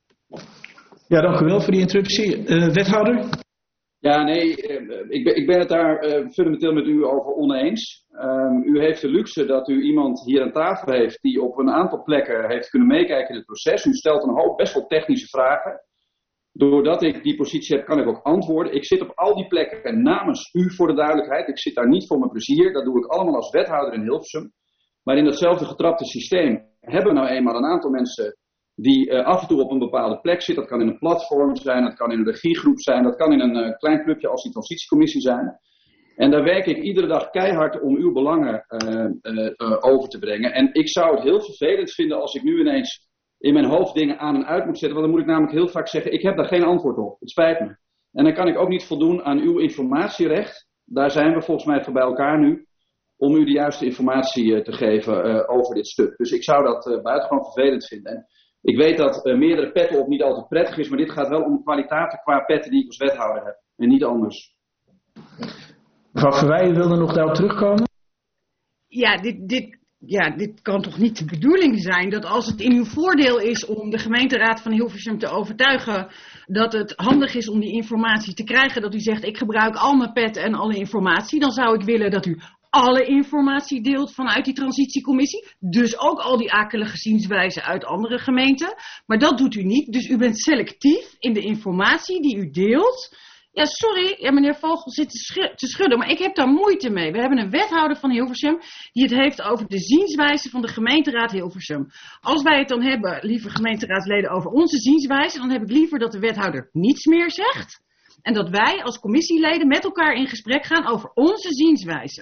Ja, dank u wel voor die interruptie. Uh, wethouder? Ja, nee, ik ben, ik ben het daar uh, fundamenteel met u over oneens. Um, u heeft de luxe dat u iemand hier aan tafel heeft die op een aantal plekken heeft kunnen meekijken in het proces. U stelt een hoop best wel technische vragen. Doordat ik die positie heb, kan ik ook antwoorden. Ik zit op al die plekken namens u voor de duidelijkheid. Ik zit daar niet voor mijn plezier. Dat doe ik allemaal als wethouder in Hilversum. Maar in datzelfde getrapte systeem hebben we nou eenmaal een aantal mensen die uh, af en toe op een bepaalde plek zit. Dat kan in een platform zijn, dat kan in een regiegroep zijn, dat kan in een uh, klein clubje als die transitiecommissie zijn. En daar werk ik iedere dag keihard om uw belangen uh, uh, uh, over te brengen. En ik zou het heel vervelend vinden als ik nu ineens in mijn hoofd dingen aan en uit moet zetten. Want dan moet ik namelijk heel vaak zeggen, ik heb daar geen antwoord op. Het spijt me. En dan kan ik ook niet voldoen aan uw informatierecht. Daar zijn we volgens mij voor bij elkaar nu. Om u de juiste informatie uh, te geven uh, over dit stuk. Dus ik zou dat uh, buitengewoon vervelend vinden. En ik weet dat uh, meerdere petten op niet altijd prettig is, maar dit gaat wel om kwaliteiten qua petten die ik als wethouder heb. En niet anders. Mevrouw Verwij, wilde nog daarop terugkomen? Ja, dit, dit, ja, dit kan toch niet de bedoeling zijn dat als het in uw voordeel is om de gemeenteraad van Hilversum te overtuigen dat het handig is om die informatie te krijgen, dat u zegt ik gebruik al mijn petten en alle informatie, dan zou ik willen dat u alle informatie deelt vanuit die transitiecommissie. Dus ook al die akelige zienswijzen uit andere gemeenten. Maar dat doet u niet. Dus u bent selectief in de informatie die u deelt. Ja, sorry, ja, meneer Vogel zit te, schu- te schudden, maar ik heb daar moeite mee. We hebben een wethouder van Hilversum die het heeft over de zienswijze van de gemeenteraad Hilversum. Als wij het dan hebben, lieve gemeenteraadsleden, over onze zienswijze, dan heb ik liever dat de wethouder niets meer zegt. En dat wij als commissieleden met elkaar in gesprek gaan over onze zienswijze.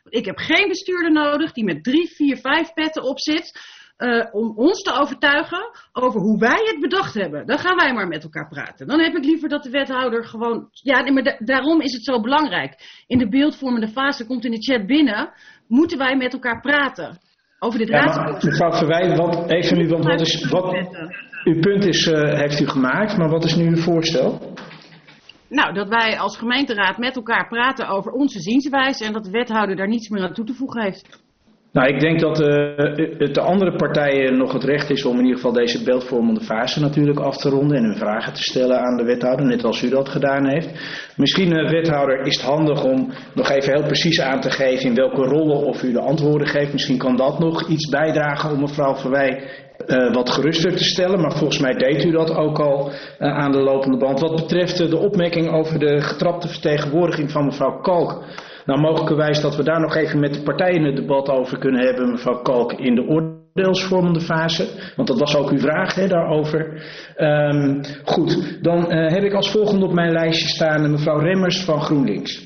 Ik heb geen bestuurder nodig die met drie, vier, vijf petten op zit. Uh, om ons te overtuigen over hoe wij het bedacht hebben. Dan gaan wij maar met elkaar praten. Dan heb ik liever dat de wethouder gewoon... Ja, nee, maar da- daarom is het zo belangrijk. In de beeldvormende fase, komt in de chat binnen, moeten wij met elkaar praten. Over dit ja, raadsvoorstel. Mevrouw Verwij, wat, even nu, want wat is... Wat, uw punt is, uh, heeft u gemaakt, maar wat is nu uw voorstel? Nou, dat wij als gemeenteraad met elkaar praten over onze zienswijze en dat de wethouder daar niets meer aan toe te voegen heeft. Nou, ik denk dat uh, de andere partijen nog het recht is om in ieder geval deze beeldvormende fase natuurlijk af te ronden en hun vragen te stellen aan de wethouder, net als u dat gedaan heeft. Misschien, uh, wethouder, is het handig om nog even heel precies aan te geven in welke rollen of u de antwoorden geeft. Misschien kan dat nog iets bijdragen om mevrouw Verwij uh, wat geruster te stellen, maar volgens mij deed u dat ook al uh, aan de lopende band. Wat betreft uh, de opmerking over de getrapte vertegenwoordiging van mevrouw Kalk. Nou, mogelijkerwijs dat we daar nog even met de partijen het debat over kunnen hebben, mevrouw Kalk, in de oordeelsvormende fase. Want dat was ook uw vraag, hè, daarover. Um, goed, dan uh, heb ik als volgende op mijn lijstje staan mevrouw Remmers van GroenLinks.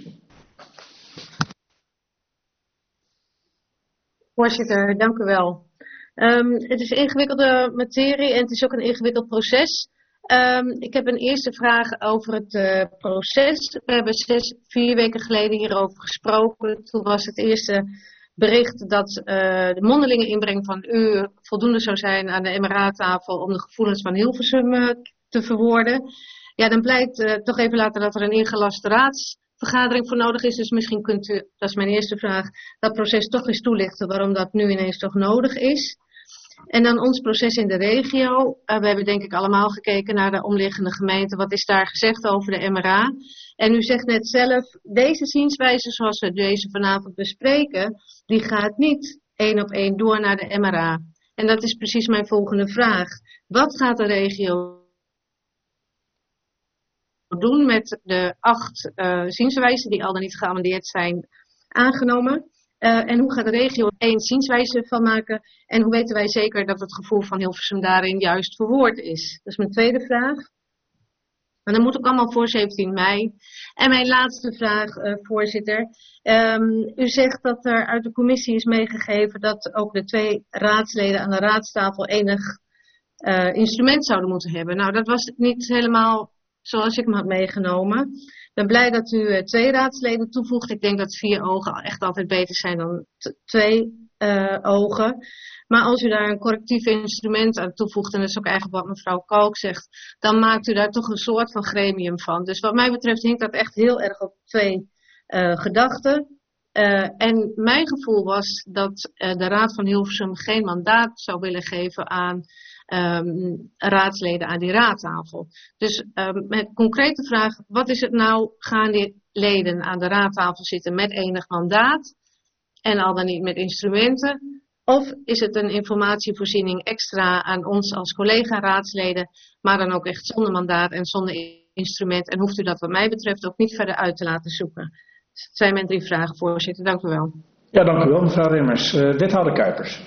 Voorzitter, dank u wel. Um, het is een ingewikkelde materie en het is ook een ingewikkeld proces. Um, ik heb een eerste vraag over het uh, proces. We hebben zes, vier weken geleden hierover gesproken. Toen was het eerste bericht dat uh, de mondelinge inbreng van u voldoende zou zijn aan de M R A-tafel om de gevoelens van Hilversum uh, te verwoorden. Ja, dan blijkt uh, toch even later dat er een ingelaste raadsvergadering voor nodig is. Dus misschien kunt u, dat is mijn eerste vraag, dat proces toch eens toelichten waarom dat nu ineens toch nodig is. En dan ons proces in de regio. Uh, we hebben denk ik allemaal gekeken naar de omliggende gemeenten. Wat is daar gezegd over de M R A? En u zegt net zelf, deze zienswijze zoals we deze vanavond bespreken, die gaat niet één op één door naar de M R A. En dat is precies mijn volgende vraag. Wat gaat de regio doen met de acht uh, zienswijzen die al dan niet geamendeerd zijn aangenomen? Uh, en hoe gaat de regio één zienswijze van maken? En hoe weten wij zeker dat het gevoel van Hilversum daarin juist verwoord is? Dat is mijn tweede vraag. En dan moet ook allemaal voor zeventien mei. En mijn laatste vraag, uh, voorzitter. Um, u zegt dat er uit de commissie is meegegeven dat ook de twee raadsleden aan de raadstafel enig uh, instrument zouden moeten hebben. Nou, dat was niet helemaal zoals ik hem had meegenomen. Ik ben blij dat u uh, twee raadsleden toevoegt. Ik denk dat vier ogen echt altijd beter zijn dan t- twee uh, ogen. Maar als u daar een correctief instrument aan toevoegt, en dat is ook eigenlijk wat mevrouw Kalk zegt, dan maakt u daar toch een soort van gremium van. Dus wat mij betreft hinkt dat echt heel erg op twee uh, gedachten. Uh, en mijn gevoel was dat uh, de Raad van Hilversum geen mandaat zou willen geven aan um, raadsleden aan die raadtafel. Dus um, met concrete vraag, wat is het nou, gaan die leden aan de raadtafel zitten met enig mandaat en al dan niet met instrumenten? Of is het een informatievoorziening extra aan ons als collega-raadsleden, maar dan ook echt zonder mandaat en zonder instrument? En hoeft u dat wat mij betreft ook niet verder uit te laten zoeken? Dat zijn mijn drie vragen, voorzitter. Dank u wel. Ja, dank u wel, mevrouw Remmers. Uh, wethouder Kuipers.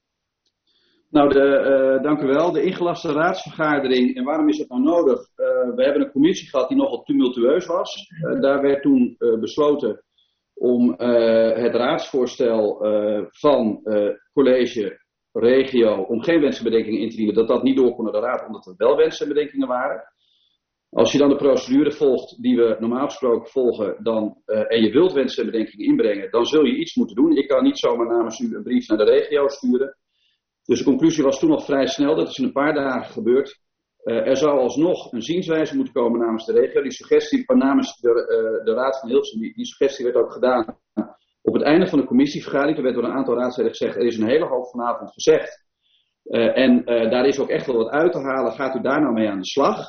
Nou, de, uh, dank u wel. De ingelaste raadsvergadering, en waarom is dat nou nodig? Uh, we hebben een commissie gehad die nogal tumultueus was. Uh, daar werd toen uh, besloten om uh, het raadsvoorstel uh, van uh, college, regio, om geen wensen en bedenkingen in te dienen, dat dat niet door kon naar de raad, omdat er wel wensen en bedenkingen waren. Als je dan de procedure volgt die we normaal gesproken volgen, dan, uh, en je wilt wensen en bedenkingen inbrengen, dan zul je iets moeten doen. Ik kan niet zomaar namens u een brief naar de regio sturen. Dus de conclusie was toen nog vrij snel, dat is in een paar dagen gebeurd. Uh, er zou alsnog een zienswijze moeten komen namens de regio. Die suggestie van namens de, uh, de Raad van Hilversum, die, die suggestie werd ook gedaan op het einde van de commissievergadering. Er werd door een aantal raadsleden gezegd, er is een hele hoop vanavond gezegd. Uh, en uh, daar is ook echt wel wat uit te halen. Gaat u daar nou mee aan de slag?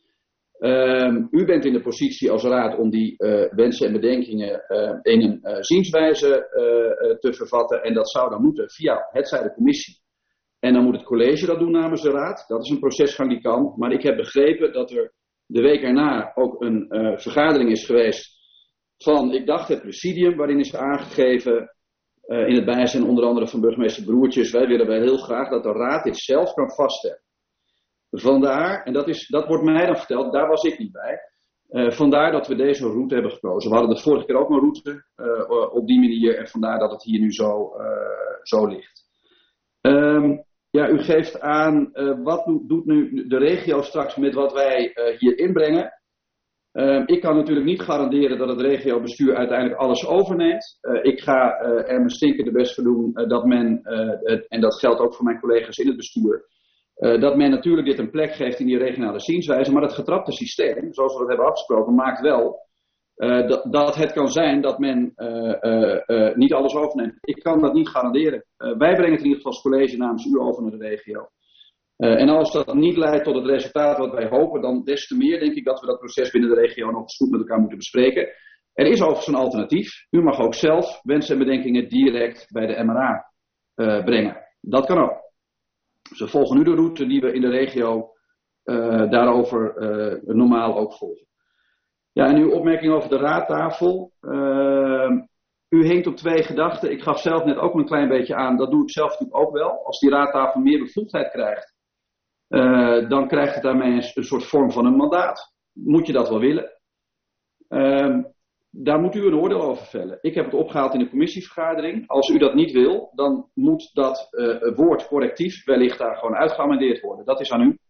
Uh, u bent in de positie als raad om die uh, wensen en bedenkingen uh, in een uh, zienswijze uh, uh, te vervatten. En dat zou dan moeten via hetzij de commissie. En dan moet het college dat doen namens de raad. Dat is een procesgang die kan. Maar ik heb begrepen dat er de week erna ook een uh, vergadering is geweest van, ik dacht het presidium, waarin is aangegeven, uh, in het bijzijn onder andere van burgemeester Broertjes, wij willen wel heel graag dat de raad dit zelf kan vaststellen. Vandaar, en dat, is, dat wordt mij dan verteld, daar was ik niet bij, Uh, vandaar dat we deze route hebben gekozen. We hadden de vorige keer ook een route uh, op die manier en vandaar dat het hier nu zo, uh, zo ligt. Um, ja, u geeft aan, uh, wat doet, doet nu de regio straks met wat wij uh, hier inbrengen? Uh, ik kan natuurlijk niet garanderen dat het regiobestuur uiteindelijk alles overneemt. Uh, ik ga uh, er mijn stinkende best voor doen uh, dat men, uh, het, en dat geldt ook voor mijn collega's in het bestuur, uh, dat men natuurlijk dit een plek geeft in die regionale zienswijze. Maar het getrapte systeem, zoals we dat hebben afgesproken, maakt wel uh, dat, dat het kan zijn dat men uh, uh, uh, niet alles overneemt. Ik kan dat niet garanderen. Uh, wij brengen het in ieder geval als college namens u over naar de regio. Uh, en als dat niet leidt tot het resultaat wat wij hopen, dan des te meer denk ik dat we dat proces binnen de regio nog eens goed met elkaar moeten bespreken. Er is overigens een alternatief. U mag ook zelf wensen en bedenkingen direct bij de M R A uh, brengen. Dat kan ook. Dus we volgen nu de route die we in de regio uh, daarover uh, normaal ook volgen. Ja, en uw opmerking over de raadtafel. Uh, u hinkt op twee gedachten. Ik gaf zelf net ook een klein beetje aan. Dat doe ik zelf natuurlijk ook wel. Als die raadtafel meer bevoegdheid krijgt, Uh, dan krijgt het daarmee een, een soort vorm van een mandaat. Moet je dat wel willen? Uh, daar moet u een oordeel over vellen. Ik heb het opgehaald in de commissievergadering. Als u dat niet wil, dan moet dat uh, woord correctief wellicht daar gewoon uitgeamendeerd worden. Dat is aan u.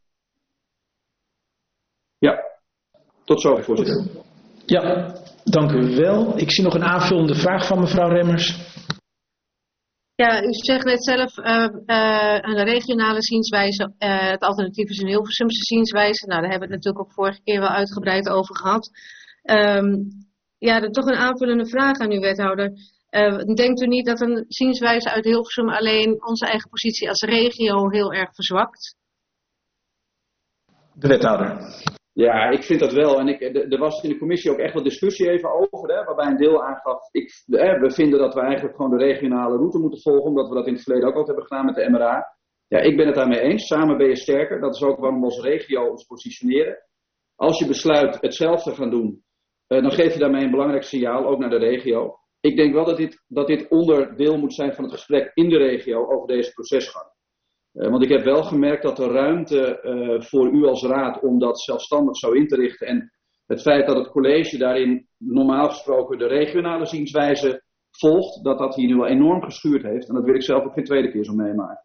Ja, tot zover, voorzitter. Ja, dank u wel. Ik zie nog een aanvullende vraag van mevrouw Remmers. Ja, u zegt net zelf uh, uh, een regionale zienswijze. Uh, het alternatief is een Hilversumse zienswijze. Nou, daar hebben we het natuurlijk ook vorige keer wel uitgebreid over gehad. Um, ja, dan toch een aanvullende vraag aan uw wethouder. Uh, denkt u niet dat een zienswijze uit Hilversum alleen onze eigen positie als regio heel erg verzwakt? De wethouder. Ja, ik vind dat wel. En ik, er was in de commissie ook echt wat discussie even over, hè, waarbij een deel aangaf. Ik, hè, we vinden dat we eigenlijk gewoon de regionale route moeten volgen, omdat we dat in het verleden ook al hebben gedaan met de M R A. Ja, ik ben het daarmee eens. Samen ben je sterker. Dat is ook waarom we als regio ons positioneren. Als je besluit hetzelfde te gaan doen, uh, dan geef je daarmee een belangrijk signaal, ook naar de regio. Ik denk wel dat dit, dat dit onderdeel moet zijn van het gesprek in de regio over deze procesgang. Uh, want ik heb wel gemerkt dat er ruimte uh, voor u als raad om dat zelfstandig zo in te richten. En het feit dat het college daarin normaal gesproken de regionale zienswijze volgt, dat dat hier nu wel enorm geschuurd heeft. En dat wil ik zelf ook geen tweede keer zo meemaken.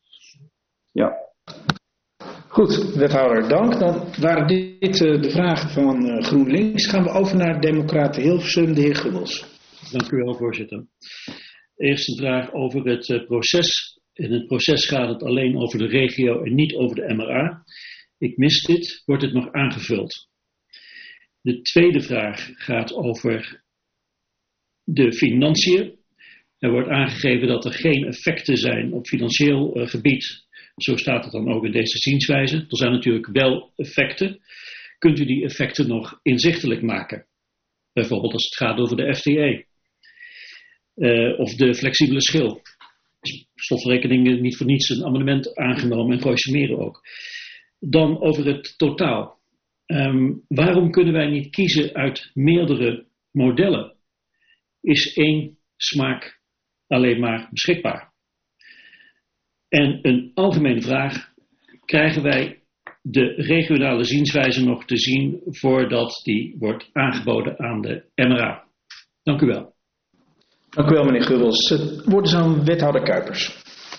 Ja. Goed, wethouder, dank. Dan waren dit uh, de vragen van uh, GroenLinks. Gaan we over naar Democraten Hilversum, de heer Gubbels. Dank u wel, voorzitter. Eerst een vraag over het uh, proces. In het proces gaat het alleen over de regio en niet over de M R A. Ik mis dit. Wordt het nog aangevuld? De tweede vraag gaat over de financiën. Er wordt aangegeven dat er geen effecten zijn op financieel uh, gebied. Zo staat het dan ook in deze zienswijze. Er zijn natuurlijk wel effecten. Kunt u die effecten nog inzichtelijk maken? Bijvoorbeeld als het gaat over de F T E. Uh, of de flexibele schil. Slotverrekeningen niet voor niets een amendement aangenomen en projection ook. Dan over het totaal. Um, waarom kunnen wij niet kiezen uit meerdere modellen? Is één smaak alleen maar beschikbaar? En een algemene vraag. Krijgen wij de regionale zienswijze nog te zien voordat die wordt aangeboden aan de M R A? Dank u wel. Dank u wel, meneer Gubbels. Het woord is aan wethouder Kuipers.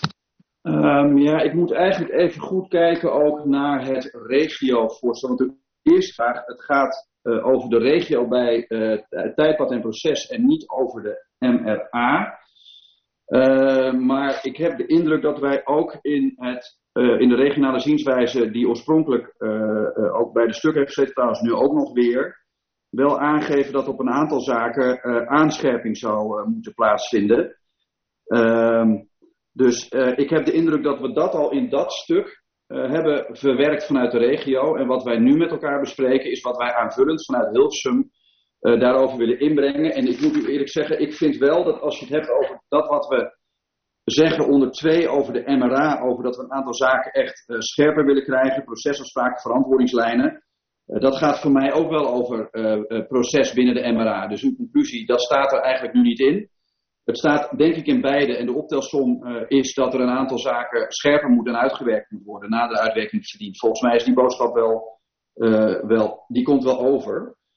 Um, ja, ik moet eigenlijk even goed kijken ook naar het regiovoorstel. Want de eerste vraag, het gaat uh, over de regio bij uh, tijdpad en proces en niet over de M R A. Uh, maar ik heb de indruk dat wij ook in, het, uh, in de regionale zienswijze, die oorspronkelijk uh, uh, ook bij de stukken heeft gezeten, trouwens nu ook nog weer, wel aangeven dat op een aantal zaken uh, aanscherping zou uh, moeten plaatsvinden. Uh, dus uh, ik heb de indruk dat we dat al in dat stuk uh, hebben verwerkt vanuit de regio. En wat wij nu met elkaar bespreken is wat wij aanvullend vanuit Hilversum uh, daarover willen inbrengen. En ik moet u eerlijk zeggen, ik vind wel dat als je het hebt over dat wat we zeggen onder twee over de M R A, over dat we een aantal zaken echt uh, scherper willen krijgen, procesafspraken, verantwoordingslijnen. Uh, dat gaat voor mij ook wel over uh, uh, proces binnen de M R A. Dus uw conclusie, dat staat er eigenlijk nu niet in. Het staat denk ik in beide en de optelsom uh, is dat er een aantal zaken scherper moeten en uitgewerkt moeten worden na de uitwerkingsverdienst. Volgens mij is die boodschap wel, uh, wel die komt wel over.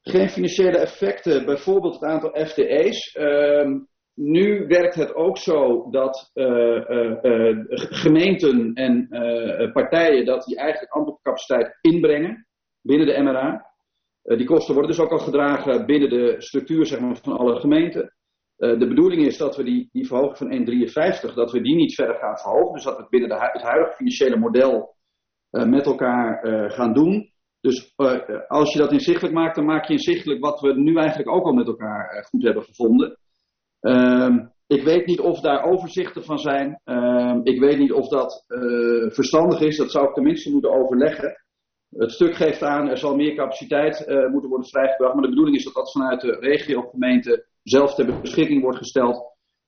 Geen financiële effecten, bijvoorbeeld het aantal F T E's. Uh, nu werkt het ook zo dat uh, uh, uh, gemeenten en uh, partijen dat die eigenlijk amper capaciteit inbrengen binnen de M R A. Uh, die kosten worden dus ook al gedragen binnen de structuur, zeg maar, van alle gemeenten. Uh, de bedoeling is dat we die, die verhoging van één komma drieënvijftig, dat we die niet verder gaan verhogen. Dus dat we het binnen de, het huidige financiële model uh, met elkaar uh, gaan doen. Dus uh, als je dat inzichtelijk maakt, dan maak je inzichtelijk wat we nu eigenlijk ook al met elkaar uh, goed hebben gevonden. Uh, ik weet niet of daar overzichten van zijn. Uh, ik weet niet of dat uh, verstandig is. Dat zou ik tenminste moeten overleggen. Het stuk geeft aan, er zal meer capaciteit uh, moeten worden vrijgebracht. Maar de bedoeling is dat dat vanuit de regio of gemeente zelf ter beschikking wordt gesteld.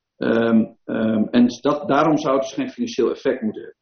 Um, um, en dat, daarom zou het dus geen financieel effect moeten hebben.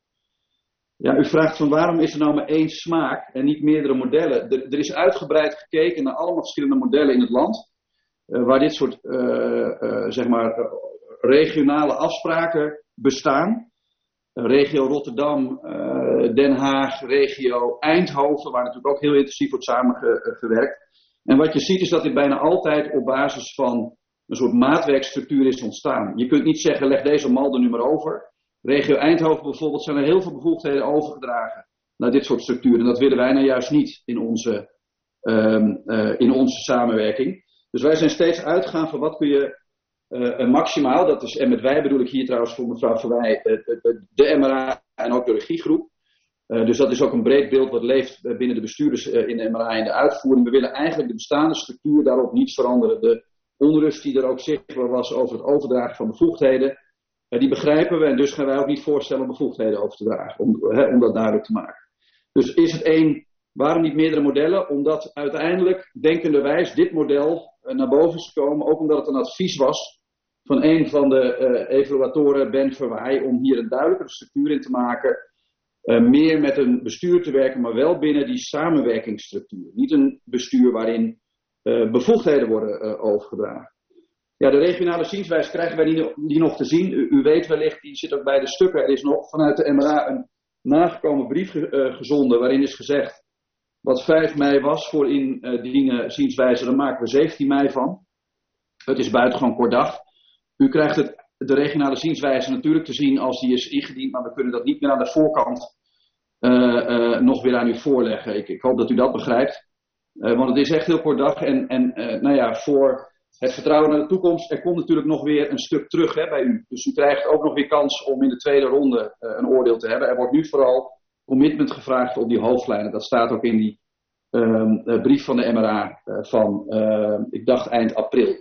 Ja, u vraagt van waarom is er nou maar één smaak en niet meerdere modellen. Er, er is uitgebreid gekeken naar allemaal verschillende modellen in het land. Uh, waar dit soort uh, uh, zeg maar, uh, regionale afspraken bestaan. Uh, regio Rotterdam, uh, Den Haag, regio Eindhoven, waar natuurlijk ook heel intensief wordt samengewerkt. En wat je ziet is dat dit bijna altijd op basis van een soort maatwerkstructuur is ontstaan. Je kunt niet zeggen, leg deze mal er nu maar over. Regio Eindhoven bijvoorbeeld zijn er heel veel bevoegdheden overgedragen naar dit soort structuren. En dat willen wij nou juist niet in onze, um, uh, in onze samenwerking. Dus wij zijn steeds uitgegaan van wat kun je uh, maximaal, dat is, en met wij bedoel ik hier trouwens voor mevrouw Verwij, uh, uh, de M R A en ook de regiegroep. Uh, dus dat is ook een breed beeld wat leeft binnen de bestuurders uh, in de M R A en de uitvoering. We willen eigenlijk de bestaande structuur daarop niet veranderen. De onrust die er ook zichtbaar was over het overdragen van bevoegdheden, uh, die begrijpen we en dus gaan wij ook niet voorstellen om bevoegdheden over te dragen, om, uh, om dat duidelijk te maken. Dus is het één, waarom niet meerdere modellen? Omdat uiteindelijk, denkenderwijs, dit model uh, naar boven is gekomen, ook omdat het een advies was van een van de uh, evaluatoren, Ben Verwij, om hier een duidelijkere structuur in te maken. Uh, meer met een bestuur te werken, maar wel binnen die samenwerkingsstructuur. Niet een bestuur waarin uh, bevoegdheden worden uh, overgedragen. Ja, de regionale zienswijze krijgen wij die, die nog te zien. U, u weet wellicht, die zit ook bij de stukken. Er is nog vanuit de M R A een nagekomen brief ge, uh, gezonden waarin is gezegd wat vijf mei was voor indienen uh, zienswijze, daar maken we zeventien mei van. Het is buitengewoon kort dag. U krijgt het de regionale zienswijze natuurlijk te zien als die is ingediend, maar we kunnen dat niet meer aan de voorkant uh, uh, nog weer aan u voorleggen. Ik, ik hoop dat u dat begrijpt. Uh, want het is echt heel kort dag en, en uh, nou ja, voor het vertrouwen naar de toekomst, er komt natuurlijk nog weer een stuk terug hè, bij u. Dus u krijgt ook nog weer kans om in de tweede ronde uh, een oordeel te hebben. Er wordt nu vooral commitment gevraagd op die hoofdlijnen. Dat staat ook in die uh, uh, brief van de M R A uh, van, uh, ik dacht eind april.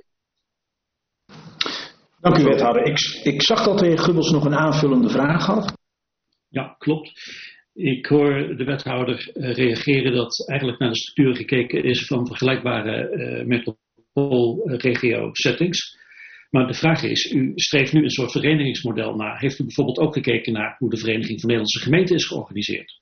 Dank u, wethouder. Ik, ik zag dat de heer Gubbels nog een aanvullende vraag had. Ja, klopt. Ik hoor de wethouder uh, reageren dat eigenlijk naar de structuur gekeken is van vergelijkbare uh, metropoolregio settings. Maar de vraag is, u streeft nu een soort verenigingsmodel na. Heeft u bijvoorbeeld ook gekeken naar hoe de Vereniging van Nederlandse Gemeenten is georganiseerd?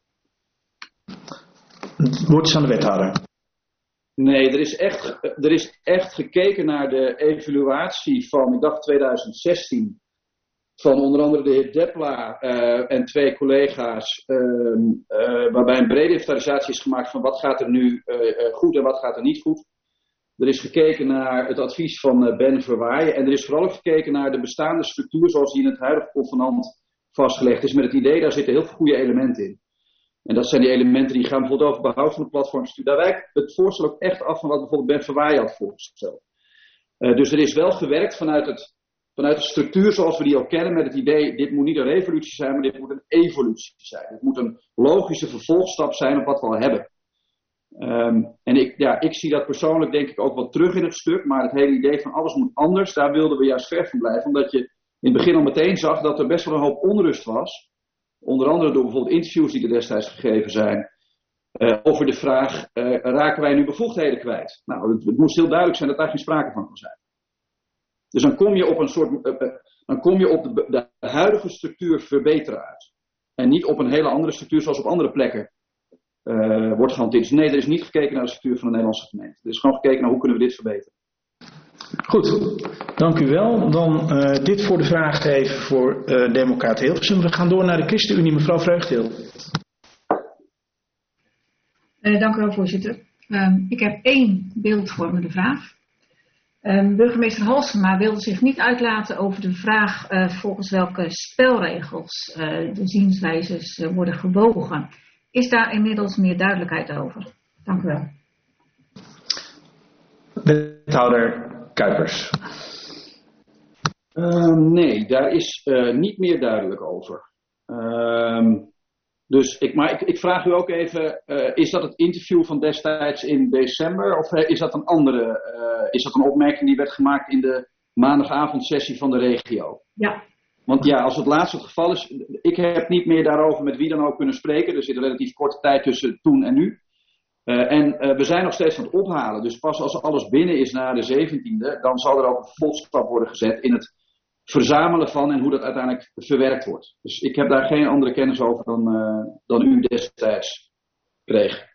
Het woord is aan de wethouder. Nee, er is, echt, er is echt gekeken naar de evaluatie van, ik dacht twintig zestien, van onder andere de heer Depla uh, en twee collega's, uh, uh, waarbij een brede inventarisatie is gemaakt van wat gaat er nu uh, uh, goed en wat gaat er niet goed. Er is gekeken naar het advies van uh, Ben Verwaaien en er is vooral ook gekeken naar de bestaande structuur zoals die in het huidige convenant vastgelegd is, met het idee daar zitten heel veel goede elementen in. En dat zijn die elementen die gaan bijvoorbeeld over behoud van de platformstructuur. Daar wijkt het voorstel ook echt af van wat bijvoorbeeld Ben Verwaaien had voorgesteld. Uh, dus er is wel gewerkt vanuit, het, vanuit de structuur zoals we die ook kennen met het idee, dit moet niet een revolutie zijn, maar dit moet een evolutie zijn. Het moet een logische vervolgstap zijn op wat we al hebben. Um, en ik, ja, ik zie dat persoonlijk denk ik ook wel terug in het stuk, maar het hele idee van alles moet anders, daar wilden we juist ver van blijven. Omdat je in het begin al meteen zag dat er best wel een hoop onrust was. Onder andere door bijvoorbeeld interviews die er destijds gegeven zijn. Uh, over de vraag, uh, raken wij nu bevoegdheden kwijt? Nou, het, het moest heel duidelijk zijn dat daar geen sprake van kan zijn. Dus dan kom je op een soort, uh, uh, dan kom je op de, de huidige structuur verbeteren uit. En niet op een hele andere structuur zoals op andere plekken uh, wordt gehanteerd. Dus nee, er is niet gekeken naar de structuur van de Nederlandse gemeente. Er is gewoon gekeken naar hoe kunnen we dit verbeteren. Goed, dank u wel. Dan uh, dit voor de vraag even voor uh, Democraat Hilversum. We gaan door naar de ChristenUnie, mevrouw Vreugdeel. Uh, dank u wel, voorzitter. Um, ik heb één beeldvormende vraag. Um, burgemeester Halsema wilde zich niet uitlaten over de vraag uh, volgens welke spelregels uh, de zienswijzes uh, worden gewogen. Is daar inmiddels meer duidelijkheid over? Dank u wel. Wethouder Kuipers. Uh, nee, daar is uh, niet meer duidelijk over. Uh, dus ik, maar ik, ik vraag u ook even, uh, is dat het interview van destijds in december of uh, is dat een andere, uh, is dat een opmerking die werd gemaakt in de maandagavondsessie van de regio? Ja. Want ja, als het laatste het geval is, ik heb niet meer daarover met wie dan ook kunnen spreken. Er zit een relatief korte tijd tussen toen en nu. Uh, en uh, we zijn nog steeds aan het ophalen. Dus pas als alles binnen is na de zeventiende, dan zal er ook een volstap worden gezet in het verzamelen van en hoe dat uiteindelijk verwerkt wordt. Dus ik heb daar geen andere kennis over dan, uh, dan u destijds kreeg.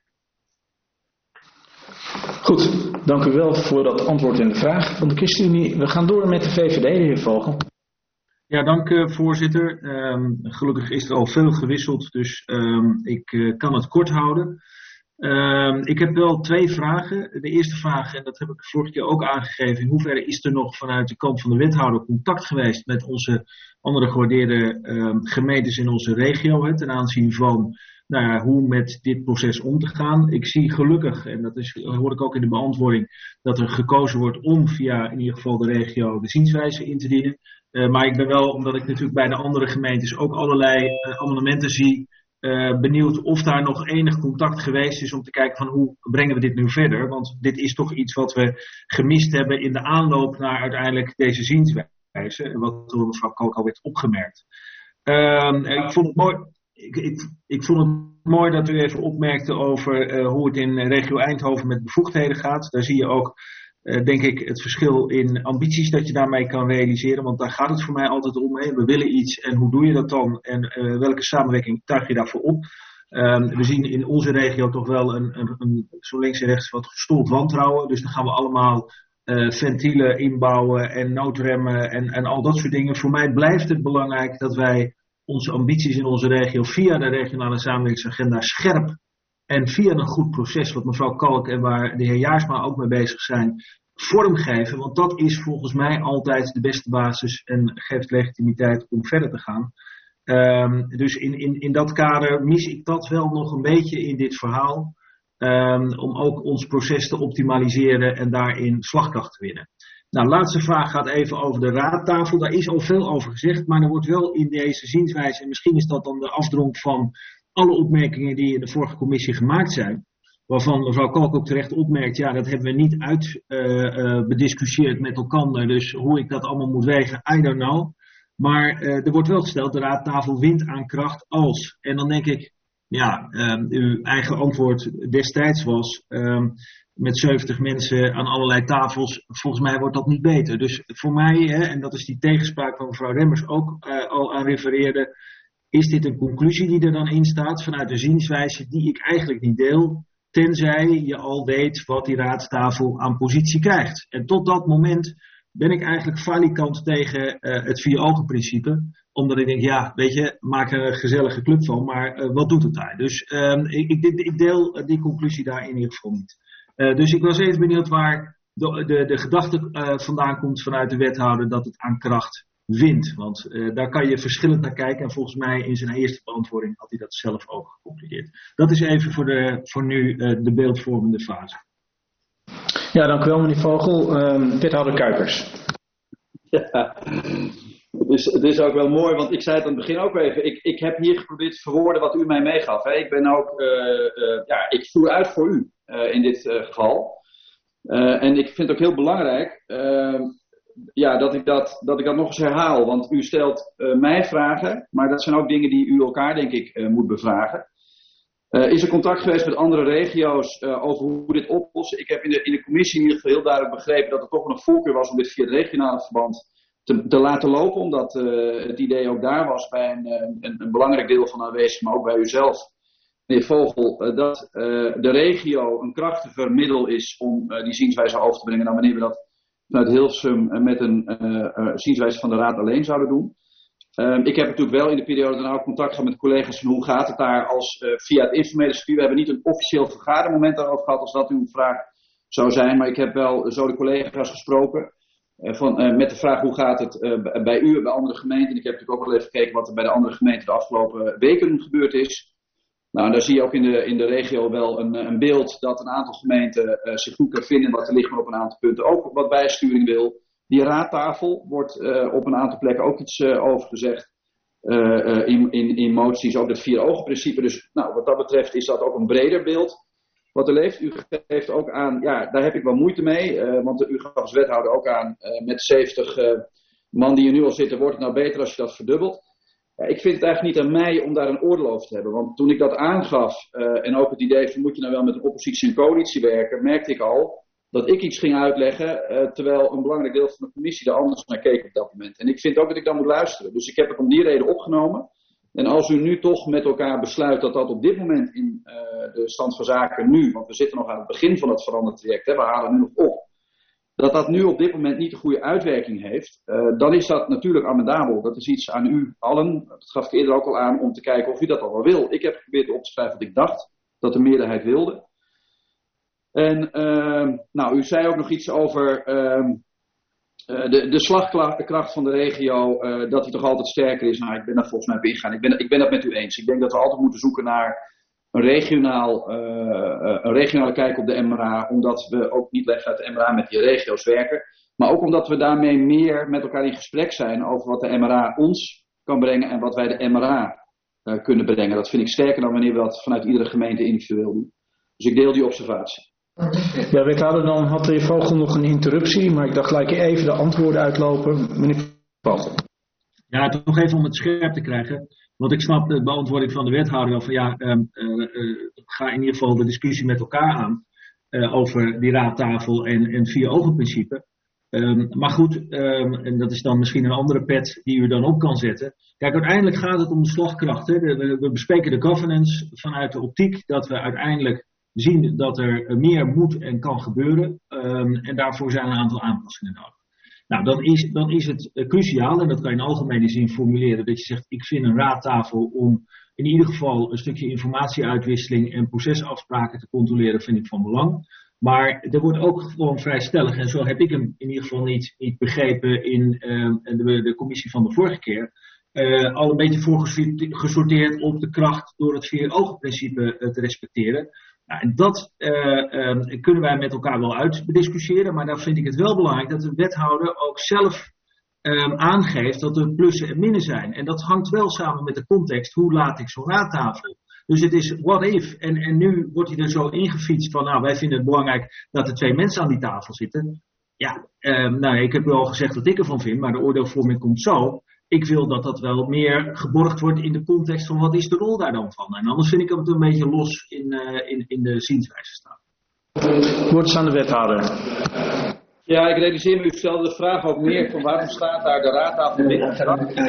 Goed, dank u wel voor dat antwoord en de vraag van de ChristenUnie. We gaan door met de V V D, de heer Vogel. Ja, dank uh, voorzitter. Um, gelukkig is er al veel gewisseld, dus um, ik uh, kan het kort houden. Um, ik heb wel twee vragen. De eerste vraag, en dat heb ik vorige keer ook aangegeven, in hoeverre is er nog vanuit de kant van de wethouder contact geweest met onze andere gewaardeerde um, gemeentes in onze regio, hè, ten aanzien van nou ja, hoe met dit proces om te gaan. Ik zie gelukkig, en dat is, hoor ik ook in de beantwoording, dat er gekozen wordt om via in ieder geval de regio de zienswijze in te dienen. Uh, maar ik ben wel, omdat ik natuurlijk bij de andere gemeentes ook allerlei uh, amendementen zie, Uh, benieuwd of daar nog enig contact geweest is om te kijken van hoe brengen we dit nu verder. Want dit is toch iets wat we gemist hebben in de aanloop naar uiteindelijk deze zienswijze. Wat door mevrouw Kalk al werd opgemerkt. Uh, ik, vond het mooi, ik, ik, ik vond het mooi dat u even opmerkte over uh, hoe het in regio Eindhoven met bevoegdheden gaat. Daar zie je ook, uh, denk ik, het verschil in ambities dat je daarmee kan realiseren. Want daar gaat het voor mij altijd om. Hè. We willen iets en hoe doe je dat dan? En uh, welke samenwerking tuig je daarvoor op? Um, we zien in onze regio toch wel een, een, een zo links en rechts wat gestoeld wantrouwen. Dus dan gaan we allemaal uh, ventielen inbouwen en noodremmen en, en al dat soort dingen. Voor mij blijft het belangrijk dat wij onze ambities in onze regio via de regionale samenwerkingsagenda scherp en via een goed proces, wat mevrouw Kalk en waar de heer Jaarsma ook mee bezig zijn, vormgeven. Want dat is volgens mij altijd de beste basis en geeft legitimiteit om verder te gaan. Um, dus in, in, in dat kader mis ik dat wel nog een beetje in dit verhaal. Um, om ook ons proces te optimaliseren en daarin slagkracht te winnen. Nou, laatste vraag gaat even over de raadtafel. Daar is al veel over gezegd, maar er wordt wel in deze zienswijze, en misschien is dat dan de afdronk van alle opmerkingen die in de vorige commissie gemaakt zijn, waarvan mevrouw Kalk ook terecht opmerkt, ja, dat hebben we niet uit uh, uh, bediscussieerd met elkaar, dus hoe ik dat allemaal moet wegen, I don't know. Maar uh, er wordt wel gesteld, de raadtafel wint aan kracht als. En dan denk ik, ja, um, uw eigen antwoord destijds was, um, met zeventig mensen aan allerlei tafels, volgens mij wordt dat niet beter. Dus voor mij, hè, en dat is die tegenspraak waar mevrouw Remmers ook uh, al aan refereerde, is dit een conclusie die er dan in staat vanuit de zienswijze die ik eigenlijk niet deel, tenzij je al weet wat die raadstafel aan positie krijgt. En tot dat moment ben ik eigenlijk falikant tegen uh, het vier-ogen-principe, omdat ik denk, ja, weet je, maak er een gezellige club van, maar uh, wat doet het daar? Dus um, ik, ik, ik deel die conclusie daar in ieder geval niet. Uh, dus ik was even benieuwd waar de, de, de gedachte uh, vandaan komt vanuit de wethouder dat het aan kracht wint. Want uh, daar kan je verschillend naar kijken. En volgens mij in zijn eerste beantwoording had hij dat zelf ook geconcludeerd. Dat is even voor, de, voor nu uh, de beeldvormende fase. Ja, dank u wel meneer Vogel. Uh, wethouder Kuipers. Ja, het is, het is ook wel mooi, want ik zei het aan het begin ook even. Ik, ik heb hier geprobeerd te verwoorden wat u mij meegaf. Hè. Ik ben ook, uh, uh, ja, ik voer uit voor u uh, in dit uh, geval. Uh, en ik vind het ook heel belangrijk uh, ja, dat, ik dat, dat ik dat nog eens herhaal. Want u stelt uh, mij vragen, maar dat zijn ook dingen die u elkaar denk ik uh, moet bevragen. Uh, is er contact geweest met andere regio's uh, over hoe dit oplossen? Ik heb in de, in de commissie in ieder geval heel duidelijk begrepen dat er toch wel een voorkeur was om dit via het regionale verband te, te laten lopen. Omdat uh, het idee ook daar was bij een, een, een belangrijk deel van de aanwezigen, maar ook bij uzelf, meneer Vogel, uh, dat uh, de regio een krachtiger middel is om uh, die zienswijze over te brengen dan wanneer we dat vanuit Hilversum uh, met een uh, uh, zienswijze van de Raad alleen zouden doen. Um, ik heb natuurlijk wel in de periode daarna ook contact gehad met collega's van hoe gaat het daar als uh, via het informele circuit. We hebben niet een officieel vergadermoment daarover gehad als dat uw vraag zou zijn. Maar ik heb wel zo de collega's gesproken uh, van, uh, met de vraag hoe gaat het uh, bij u en bij andere gemeenten. En ik heb natuurlijk ook wel even gekeken wat er bij de andere gemeenten de afgelopen weken gebeurd is. Nou, en daar zie je ook in de, in de regio wel een, een beeld dat een aantal gemeenten uh, zich goed kan vinden. Wat er ligt, maar op een aantal punten ook wat bijsturing wil. Die raadtafel wordt uh, op een aantal plekken ook iets uh, over gezegd. Uh, uh, in, in, in moties ook dat vier ogen principe. Dus nou, wat dat betreft is dat ook een breder beeld. Wat er leeft, u geeft ook aan, ja, daar heb ik wel moeite mee. Uh, want u gaf als wethouder ook aan, uh, met zeventig uh, man die er nu al zitten, wordt het nou beter als je dat verdubbelt. Ja, ik vind het eigenlijk niet aan mij om daar een oordeel over te hebben. Want toen ik dat aangaf, uh, en ook het idee van moet je nou wel met een oppositie en coalitie werken, merkte ik al dat ik iets ging uitleggen, uh, terwijl een belangrijk deel van de commissie daar anders naar keek op dat moment. En ik vind ook dat ik dan moet luisteren. Dus ik heb het om die reden opgenomen. En als u nu toch met elkaar besluit dat dat op dit moment in uh, de stand van zaken nu, want we zitten nog aan het begin van het verandertraject, hè, we halen nu nog op, dat dat nu op dit moment niet een goede uitwerking heeft, uh, dan is dat natuurlijk amendabel. Dat is iets aan u allen, dat gaf ik eerder ook al aan, om te kijken of u dat al wel wil. Ik heb geprobeerd op te schrijven wat ik dacht dat de meerderheid wilde. En uh, nou, u zei ook nog iets over uh, uh, de, de slagkracht van de regio, uh, dat die toch altijd sterker is. Nou, ik ben daar volgens mij op ingegaan. Ik ben, ik ben dat met u eens. Ik denk dat we altijd moeten zoeken naar een, regionaal, uh, een regionale kijk op de M R A, omdat we ook niet leggen uit de M R A met die regio's werken. Maar ook omdat we daarmee meer met elkaar in gesprek zijn over wat de M R A ons kan brengen en wat wij de M R A uh, kunnen brengen. Dat vind ik sterker dan wanneer we dat vanuit iedere gemeente individueel doen. Dus ik deel die observatie. Ja, wethouder, dan had de heer Vogel nog een interruptie, maar ik dacht gelijk even de antwoorden uitlopen. Meneer Vogel. Ja, toch even om het scherp te krijgen. Want ik snap de beantwoording van de wethouder wel van ja, um, uh, uh, ga in ieder geval de discussie met elkaar aan uh, over die raadtafel en, en vier ogen principe. Um, maar goed, um, en dat is dan misschien een andere pet die u dan op kan zetten. Kijk, uiteindelijk gaat het om de slagkracht. Hè. We, we bespreken de governance vanuit de optiek dat we uiteindelijk zien dat er meer moet en kan gebeuren. Um, en daarvoor zijn een aantal aanpassingen nodig. Nou, dan is, dan is het uh, cruciaal, en dat kan je in algemene zin formuleren, dat je zegt, ik vind een raadtafel om in ieder geval een stukje informatieuitwisseling en procesafspraken te controleren, vind ik van belang. Maar er wordt ook gewoon vrij stellig, en zo heb ik hem in ieder geval niet, niet begrepen in uh, de, de commissie van de vorige keer, uh, al een beetje voorgesorteerd op de kracht door het vier-ogen-principe uh, te respecteren. Nou, en dat uh, um, kunnen wij met elkaar wel uitdiscussiëren, maar daar vind ik het wel belangrijk dat de wethouder ook zelf um, aangeeft dat er plussen en minnen zijn. En dat hangt wel samen met de context, hoe laat ik zo'n raadtafel? Dus het is what if. En, en nu wordt hij er zo ingefietst van, nou, wij vinden het belangrijk dat er twee mensen aan die tafel zitten. Ja, um, nou, ik heb wel gezegd wat ik ervan vind, maar de oordeelvorming komt zo. Ik wil dat dat wel meer geborgd wordt in de context van wat is de rol daar dan van. En anders vind ik het een beetje los in, uh, in, in de zienswijze staan. Woord aan de wethouder. Ja, ik realiseer me, u stelde de vraag ook meer van waarom staat daar de raadtafel binnen.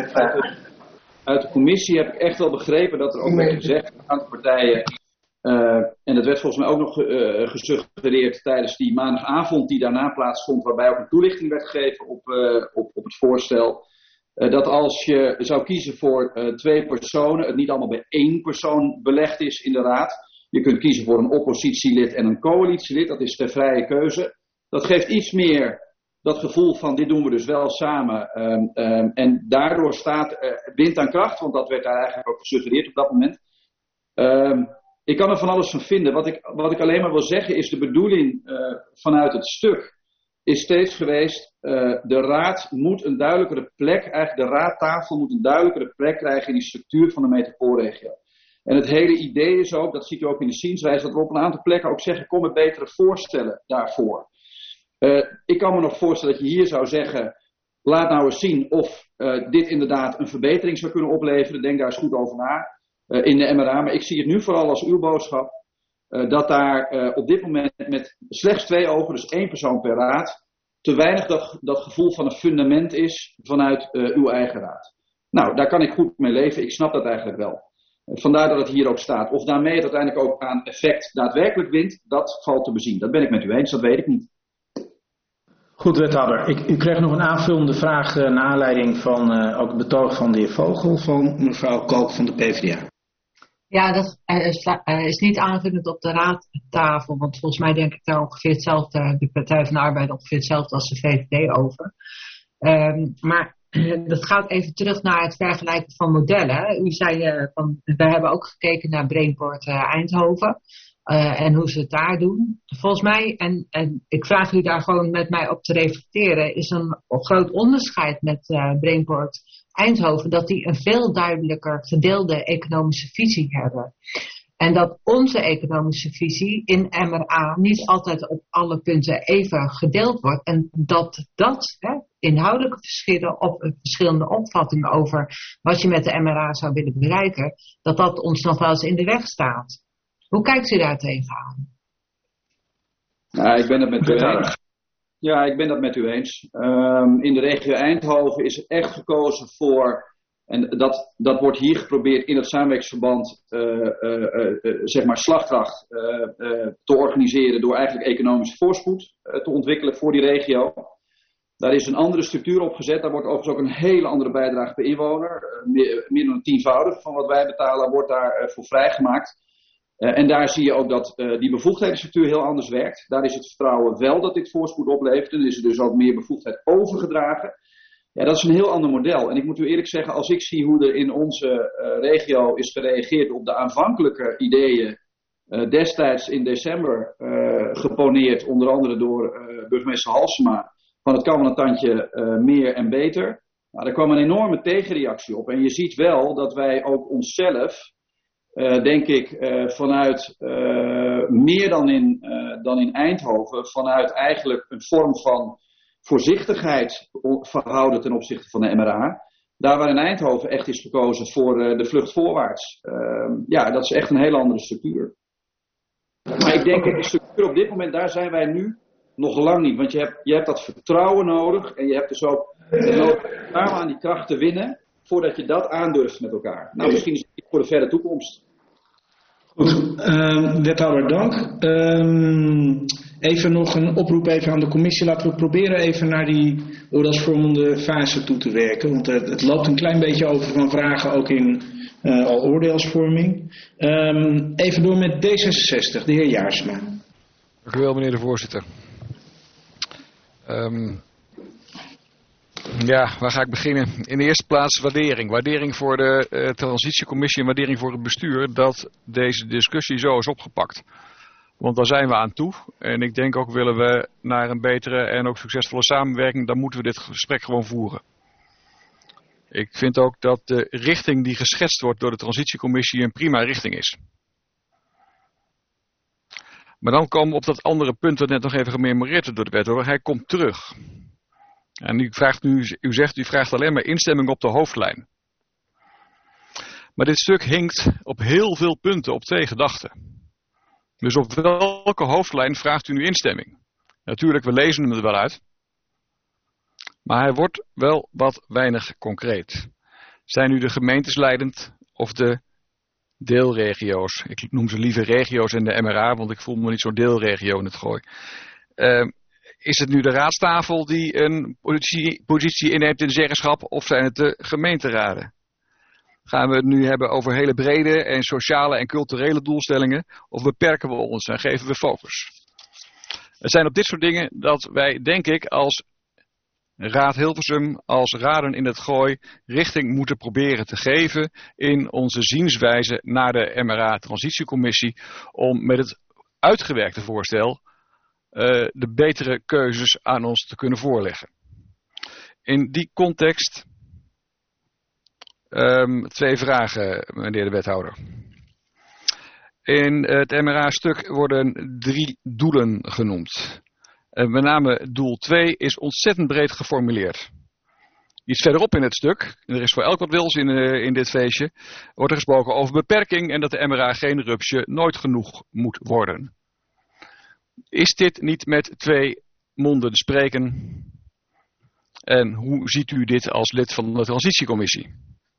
Uit de commissie heb ik echt wel begrepen dat er ook werd gezegd aan de partijen. Uh, en dat werd volgens mij ook nog uh, gesuggereerd tijdens die maandagavond die daarna plaatsvond, waarbij ook een toelichting werd gegeven op, uh, op, op het voorstel. Uh, dat als je zou kiezen voor uh, twee personen, het niet allemaal bij één persoon belegd is in de raad. Je kunt kiezen voor een oppositielid en een coalitielid, dat is de vrije keuze. Dat geeft iets meer dat gevoel van dit doen we dus wel samen. Um, um, en daardoor staat uh, wind aan kracht, want dat werd daar eigenlijk ook gesuggereerd op dat moment. Um, ik kan er van alles van vinden. Wat ik, wat ik alleen maar wil zeggen is de bedoeling uh, vanuit het stuk is steeds geweest, uh, de raad moet een duidelijkere plek, eigenlijk de raadtafel moet een duidelijkere plek krijgen in die structuur van de metropoolregio. En het hele idee is ook, dat ziet u ook in de zienswijze, dat we op een aantal plekken ook zeggen, kom met betere voorstellen daarvoor. Uh, ik kan me nog voorstellen dat je hier zou zeggen, laat nou eens zien of uh, dit inderdaad een verbetering zou kunnen opleveren. Denk daar eens goed over na uh, in de M R A. Maar ik zie het nu vooral als uw boodschap. Uh, dat daar uh, op dit moment met slechts twee ogen, dus één persoon per raad, te weinig dat, dat gevoel van een fundament is vanuit uh, uw eigen raad. Nou, daar kan ik goed mee leven. Ik snap dat eigenlijk wel. Uh, vandaar dat het hier ook staat. Of daarmee het uiteindelijk ook aan effect daadwerkelijk wint, dat valt te bezien. Dat ben ik met u eens, dat weet ik niet. Goed, wethouder. Ik, u kreeg nog een aanvullende vraag uh, naar aanleiding van uh, ook het betoog van de heer Vogel van mevrouw Kalk van de P v d A. Ja, dat is, is niet aanvullend op de raadtafel, want volgens mij denk ik daar ongeveer hetzelfde, de Partij van de Arbeid ongeveer hetzelfde als de V V D over. Um, maar dat gaat even terug naar het vergelijken van modellen. U zei, uh, van, we hebben ook gekeken naar Brainport uh, Eindhoven uh, en hoe ze het daar doen. Volgens mij, en, en ik vraag u daar gewoon met mij op te reflecteren, is een groot onderscheid met uh, Brainport Eindhoven, dat die een veel duidelijker gedeelde economische visie hebben. En dat onze economische visie in M R A niet altijd op alle punten even gedeeld wordt. En dat dat, hè, inhoudelijke verschillen, op, verschillende opvattingen over wat je met de M R A zou willen bereiken, dat dat ons nog wel eens in de weg staat. Hoe kijkt u daar tegenaan? Ja, ik ben het met u eens. Ja, ik ben dat met u eens. Um, in de regio Eindhoven is er echt gekozen voor, en dat, dat wordt hier geprobeerd in het samenwerkingsverband, uh, uh, uh, uh, zeg maar slagkracht uh, uh, te organiseren door eigenlijk economische voorspoed uh, te ontwikkelen voor die regio. Daar is een andere structuur op gezet. Daar wordt overigens ook een hele andere bijdrage per inwoner. Uh, meer, meer dan een tienvoudig van wat wij betalen wordt daar uh, voor vrijgemaakt. Uh, en daar zie je ook dat uh, die bevoegdheidsstructuur heel anders werkt. Daar is het vertrouwen wel dat dit voorspoed oplevert. En is er dus ook meer bevoegdheid overgedragen. Ja, dat is een heel ander model. En ik moet u eerlijk zeggen, als ik zie hoe er in onze uh, regio is gereageerd op de aanvankelijke ideeën, uh, destijds in december uh, geponeerd, onder andere door uh, burgemeester Halsema, van het kan wel een tandje uh, meer en beter. Nou, daar kwam een enorme tegenreactie op. En je ziet wel dat wij ook onszelf, uh, denk ik, uh, vanuit uh, meer dan in, uh, dan in Eindhoven, vanuit eigenlijk een vorm van voorzichtigheid verhouden ten opzichte van de M R A. Daar waar in Eindhoven echt is gekozen voor uh, de vlucht voorwaarts. Uh, ja, dat is echt een hele andere structuur. Maar ik denk dat de structuur op dit moment, daar zijn wij nu nog lang niet. Want je hebt, je hebt dat vertrouwen nodig. En je hebt dus ook nodig samen aan die kracht te winnen, voordat je dat aandurft met elkaar. Nou, misschien is het voor de verre toekomst. Goed, uh, wethouder dank. Uh, even nog een oproep even aan de commissie. Laten we proberen even naar die oordeelsvormende fase toe te werken. Want het, het loopt een klein beetje over van vragen ook in uh, al oordeelsvorming. Um, even door met D zesenzestig, de heer Jaarsma. Dank u wel, meneer de voorzitter. Um, ja, waar ga ik beginnen? In de eerste plaats waardering. Waardering voor de uh, transitiecommissie en waardering voor het bestuur dat deze discussie zo is opgepakt. Want daar zijn we aan toe. En ik denk ook, willen we naar een betere en ook succesvolle samenwerking, dan moeten we dit gesprek gewoon voeren. Ik vind ook dat de richting die geschetst wordt door de transitiecommissie een prima richting is. Maar dan komen we op dat andere punt dat net nog even gememoreerd wordt door de wethouder. Hij komt terug. En u, vraagt nu, u zegt, u vraagt alleen maar instemming op de hoofdlijn. Maar dit stuk hinkt op heel veel punten op twee gedachten. Dus op welke hoofdlijn vraagt u nu instemming? Natuurlijk, we lezen hem er wel uit. Maar hij wordt wel wat weinig concreet. Zijn nu de gemeentes leidend of de deelregio's? Ik noem ze liever regio's en de M R A, want ik voel me niet zo'n deelregio in het Gooi. Uh, is het nu de raadstafel die een positie, positie inneemt in de zeggenschap of zijn het de gemeenteraden? Gaan we het nu hebben over hele brede en sociale en culturele doelstellingen of beperken we ons en geven we focus? Het zijn op dit soort dingen dat wij, denk ik, als Raad Hilversum, als raden in het Gooi, richting moeten proberen te geven in onze zienswijze naar de M R A-transitiecommissie om met het uitgewerkte voorstel uh, de betere keuzes aan ons te kunnen voorleggen. In die context um, twee vragen, meneer de wethouder. In het M R A-stuk worden drie doelen genoemd. Uh, met name doel twee is ontzettend breed geformuleerd. Iets verderop in het stuk, er is voor elk wat wils in, uh, in dit feestje, wordt er gesproken over beperking en dat de M R A geen rupsje nooit genoeg moet worden. Is dit niet met twee monden spreken? En hoe ziet u dit als lid van de transitiecommissie?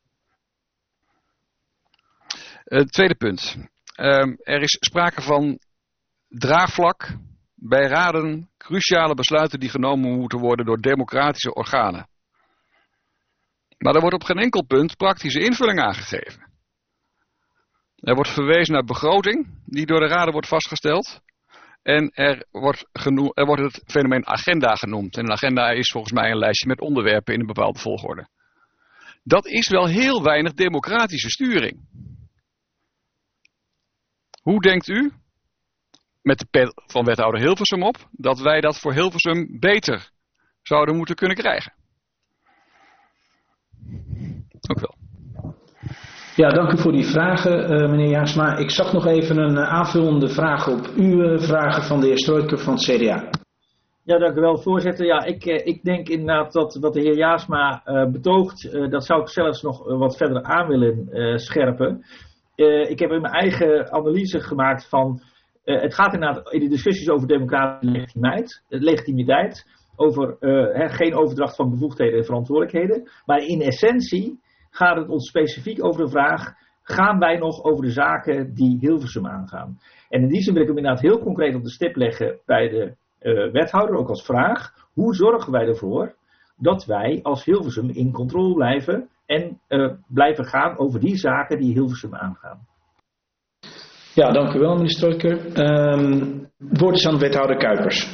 Uh, tweede punt. Uh, er is sprake van draagvlak bij raden cruciale besluiten die genomen moeten worden door democratische organen. Maar er wordt op geen enkel punt praktische invulling aangegeven. Er wordt verwezen naar begroting, die door de raden wordt vastgesteld. En er wordt, genoem, er wordt het fenomeen agenda genoemd. En een agenda is volgens mij een lijstje met onderwerpen in een bepaalde volgorde. Dat is wel heel weinig democratische sturing. Hoe denkt u, met de pet van wethouder Hilversum op, dat wij dat voor Hilversum beter zouden moeten kunnen krijgen? Ook wel. Ja, dank u voor die vragen, uh, meneer Jaarsma. Ik zag nog even een uh, aanvullende vraag op uw uh, vragen van de heer Strooiker van het C D A. Ja, dank u wel, voorzitter. Ja, ik, uh, ik denk inderdaad dat wat de heer Jaarsma uh, betoogt, uh, dat zou ik zelfs nog uh, wat verder aan willen uh, scherpen. Uh, ik heb in mijn eigen analyse gemaakt van, uh, het gaat inderdaad in de discussies over democratische legitimiteit, legitimiteit over uh, he, geen overdracht van bevoegdheden en verantwoordelijkheden, maar in essentie gaat het ons specifiek over de vraag, gaan wij nog over de zaken die Hilversum aangaan? En in die zin wil ik hem inderdaad heel concreet op de stip leggen bij de uh, wethouder, ook als vraag, hoe zorgen wij ervoor dat wij als Hilversum in controle blijven en uh, blijven gaan over die zaken die Hilversum aangaan? Ja, dank u wel, meneer Strooiker. Um, het woord is aan wethouder Kuipers.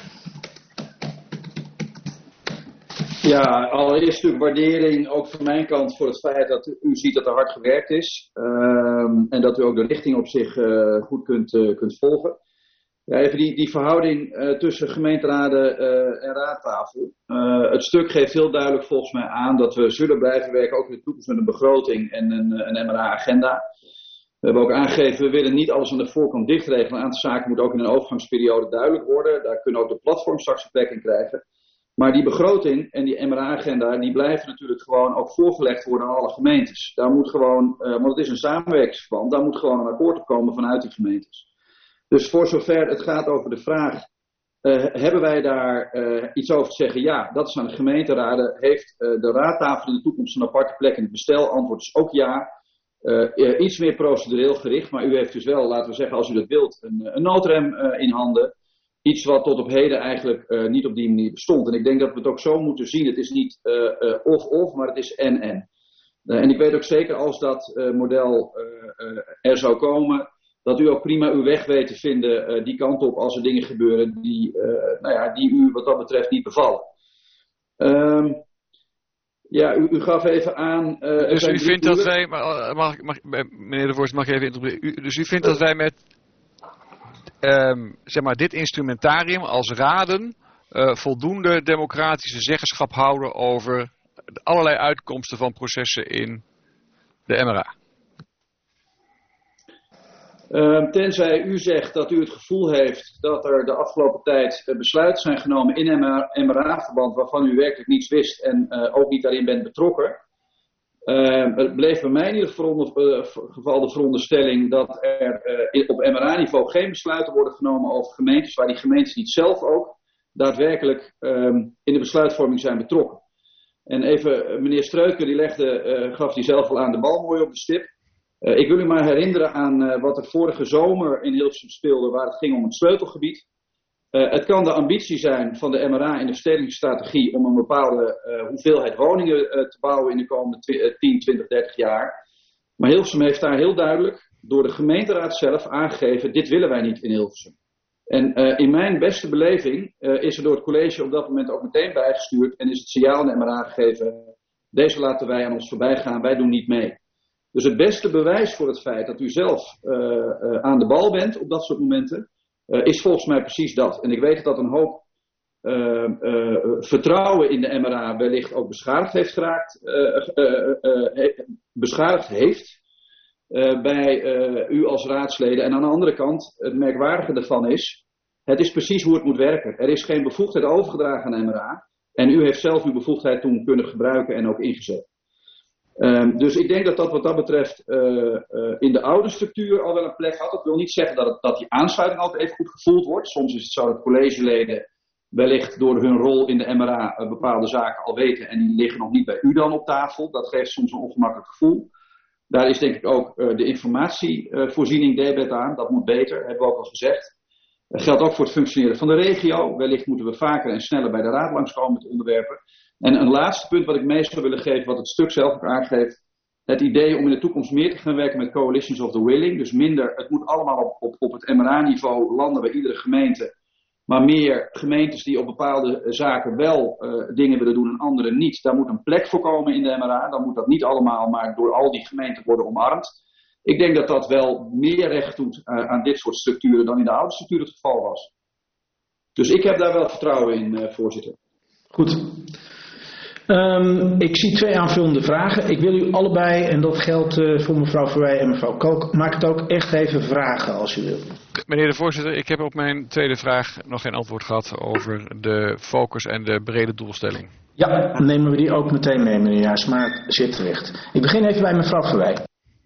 Ja, allereerst natuurlijk waardering ook van mijn kant voor het feit dat u ziet dat er hard gewerkt is. Um, en dat u ook de richting op zich uh, goed kunt, uh, kunt volgen. Ja, even die, die verhouding uh, tussen gemeenteraden uh, en raadtafel. Uh, het stuk geeft heel duidelijk volgens mij aan dat we zullen blijven werken, ook in de toekomst met een begroting en een, een M R A-agenda. We hebben ook aangegeven, we willen niet alles aan de voorkant dichtregelen. Een aantal zaken moeten ook in een overgangsperiode duidelijk worden. Daar kunnen ook de platforms straks een plek in krijgen. Maar die begroting en die M R A-agenda, die blijven natuurlijk gewoon ook voorgelegd worden aan alle gemeentes. Daar moet gewoon, uh, want het is een samenwerkingsverband, daar moet gewoon een akkoord op komen vanuit die gemeentes. Dus voor zover het gaat over de vraag, uh, hebben wij daar uh, iets over te zeggen? Ja, dat is aan de gemeenteraden. Heeft uh, de raadtafel in de toekomst een aparte plek in het bestel? Antwoord is ook ja. Uh, uh, iets meer procedureel gericht, maar u heeft dus wel, laten we zeggen, als u dat wilt, een, een noodrem uh, in handen. Iets wat tot op heden eigenlijk uh, niet op die manier bestond. En ik denk dat we het ook zo moeten zien. Het is niet of-of, uh, uh, maar het is en-en. Uh, en ik weet ook zeker als dat uh, model uh, uh, er zou komen, dat u ook prima uw weg weet te vinden uh, die kant op als er dingen gebeuren die, uh, nou ja, die u wat dat betreft niet bevallen. Um, ja, u, u gaf even aan... Uh, dus u vindt dat wij... Mag, mag, mag, meneer de voorzitter, mag ik even interpreteren? Dus u vindt dat wij met... Um, zeg maar, dit instrumentarium als raden uh, voldoende democratische zeggenschap houden over allerlei uitkomsten van processen in de M R A. Uh, tenzij u zegt dat u het gevoel heeft dat er de afgelopen tijd uh, besluiten zijn genomen in M R A-verband waarvan u werkelijk niets wist en uh, ook niet daarin bent betrokken. Uh, het bleef bij mij in ieder geval, uh, geval de veronderstelling dat er uh, op M R A-niveau geen besluiten worden genomen over gemeentes, waar die gemeentes niet zelf ook daadwerkelijk um, in de besluitvorming zijn betrokken. En even, uh, meneer Strooiker, die legde, uh, gaf die zelf al aan de bal mooi op de stip. Uh, ik wil u maar herinneren aan uh, wat er vorige zomer in Hilversum speelde, waar het ging om het sleutelgebied. Uh, het kan de ambitie zijn van de M R A in de verstedelijkingsstrategie om een bepaalde uh, hoeveelheid woningen uh, te bouwen in de komende tien, twintig, dertig jaar. Maar Hilversum heeft daar heel duidelijk door de gemeenteraad zelf aangegeven, dit willen wij niet in Hilversum. En uh, in mijn beste beleving uh, is er door het college op dat moment ook meteen bijgestuurd en is het signaal aan de M R A gegeven, deze laten wij aan ons voorbij gaan, wij doen niet mee. Dus het beste bewijs voor het feit dat u zelf uh, uh, aan de bal bent op dat soort momenten, Uh, is volgens mij precies dat. En ik weet dat een hoop uh, uh, vertrouwen in de M R A wellicht ook beschadigd heeft geraakt, uh, uh, uh, uh, beschadigd heeft uh, bij uh, u als raadsleden. En aan de andere kant, het merkwaardige ervan is, het is precies hoe het moet werken. Er is geen bevoegdheid overgedragen aan de M R A. En u heeft zelf uw bevoegdheid toen kunnen gebruiken en ook ingezet. Um, dus ik denk dat dat wat dat betreft uh, uh, in de oude structuur al wel een plek had. Dat wil niet zeggen dat, het, dat die aansluiting altijd even goed gevoeld wordt. Soms is het zo dat collegeleden wellicht door hun rol in de M R A uh, bepaalde zaken al weten en die liggen nog niet bij u dan op tafel. Dat geeft soms een ongemakkelijk gevoel. Daar is denk ik ook uh, de informatievoorziening uh, debet aan. Dat moet beter, hebben we ook al gezegd. Dat geldt ook voor het functioneren van de regio. Wellicht moeten we vaker en sneller bij de raad langskomen met onderwerpen. En een laatste punt wat ik mee zou willen geven, wat het stuk zelf ook aangeeft. Het idee om in de toekomst meer te gaan werken met coalitions of the willing. Dus minder, het moet allemaal op, op, op het M R A-niveau landen bij iedere gemeente. Maar meer gemeentes die op bepaalde zaken wel uh, dingen willen doen en andere niet. Daar moet een plek voor komen in de M R A. Dan moet dat niet allemaal maar door al die gemeenten worden omarmd. Ik denk dat dat wel meer recht doet uh, aan dit soort structuren dan in de oude structuur het geval was. Dus ik heb daar wel vertrouwen in, uh, voorzitter. Goed. Um, ik zie twee aanvullende vragen. Ik wil u allebei, en dat geldt uh, voor mevrouw Verwij en mevrouw Kalk, maak het ook echt even vragen als u wilt. Meneer de voorzitter, ik heb op mijn tweede vraag nog geen antwoord gehad over de focus en de brede doelstelling. Ja, dan nemen we die ook meteen mee, meneer Jaarsma, zit terecht. Ik begin even bij mevrouw Verwij.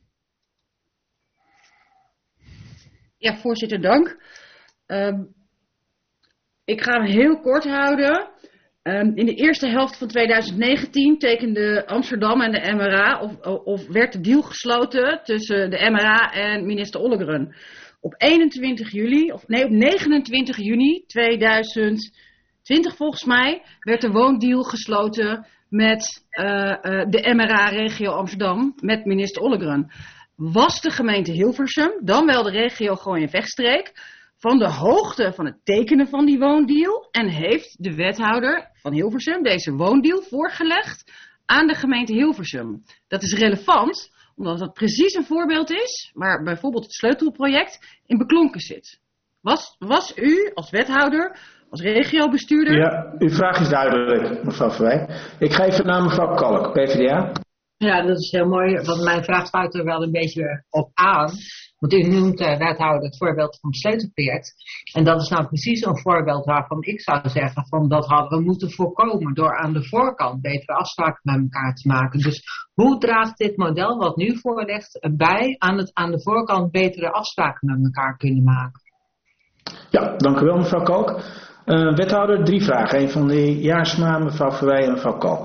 Ja, voorzitter, dank. Um, ik ga hem heel kort houden. Um, in de eerste helft van twintig negentien tekende Amsterdam en de M R A, of, of werd de deal gesloten tussen de M R A en minister Ollongren. Op eenentwintig juli, of nee, op negenentwintig juni tweeduizend twintig volgens mij, werd de woondeal gesloten met uh, uh, de M R A-regio Amsterdam, met minister Ollongren. Was de gemeente Hilversum, dan wel de regio Gooi-en-Vechtstreek, van de hoogte van het tekenen van die woondeal en heeft de wethouder van Hilversum deze woondeal voorgelegd aan de gemeente Hilversum. Dat is relevant, omdat dat precies een voorbeeld is waar bijvoorbeeld het sleutelproject in beklonken zit. Was, was u als wethouder, als regiobestuurder... Ja, uw vraag is duidelijk, mevrouw Verwij. Ik ga even naar mevrouw Kalk, P v d A. Ja, dat is heel mooi, want mijn vraag sluit er wel een beetje op aan. Want u noemt de wethouder het voorbeeld van het sleutelproject. En dat is nou precies een voorbeeld waarvan ik zou zeggen van dat hadden we moeten voorkomen door aan de voorkant betere afspraken met elkaar te maken. Dus hoe draagt dit model wat nu voorligt bij aan het aan de voorkant betere afspraken met elkaar kunnen maken? Ja, dank u wel mevrouw Kalk. Uh, wethouder, drie vragen. Een van de heer Jaarsma, mevrouw Verwij en mevrouw Kalk.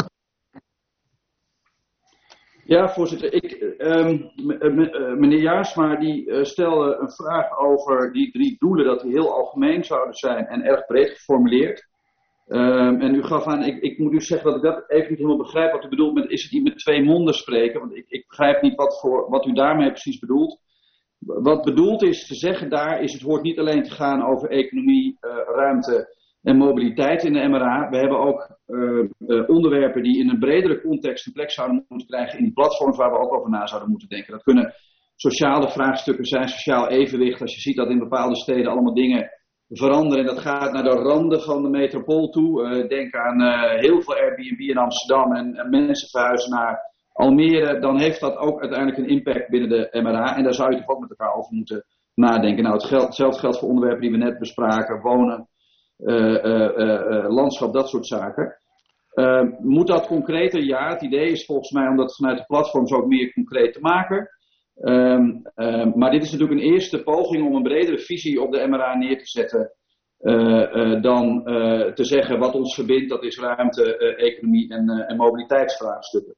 Ja, voorzitter. Ik, um, meneer Jaarsma die uh, stelde een vraag over die drie doelen, dat die heel algemeen zouden zijn en erg breed geformuleerd. Um, en u gaf aan, ik, ik moet u zeggen dat ik dat even niet helemaal begrijp wat u bedoelt met, is het niet met twee monden spreken? Want ik, ik begrijp niet wat, voor, wat u daarmee precies bedoelt. Wat bedoeld is te zeggen daar, is het hoort niet alleen te gaan over economie, uh, ruimte en mobiliteit in de M R A. We hebben ook uh, uh, onderwerpen die in een bredere context een plek zouden moeten krijgen in die platforms waar we ook over na zouden moeten denken. Dat kunnen sociale vraagstukken zijn, sociaal evenwicht. Als je ziet dat in bepaalde steden allemaal dingen veranderen en dat gaat naar de randen van de metropool toe. Uh, denk aan uh, heel veel Airbnb in Amsterdam en, en mensen verhuizen naar Almere. Dan heeft dat ook uiteindelijk een impact binnen de M R A. En daar zou je toch ook met elkaar over moeten nadenken. Nou, het geldt, hetzelfde geldt voor onderwerpen die we net bespraken. Wonen. Uh, uh, uh, landschap, dat soort zaken. Uh, moet dat concreter? Ja, het idee is volgens mij om dat vanuit de platforms ook meer concreet te maken. Um, uh, maar dit is natuurlijk een eerste poging om een bredere visie op de M R A neer te zetten. Uh, uh, dan uh, te zeggen wat ons verbindt, dat is ruimte, uh, economie en, uh, en mobiliteitsvraagstukken.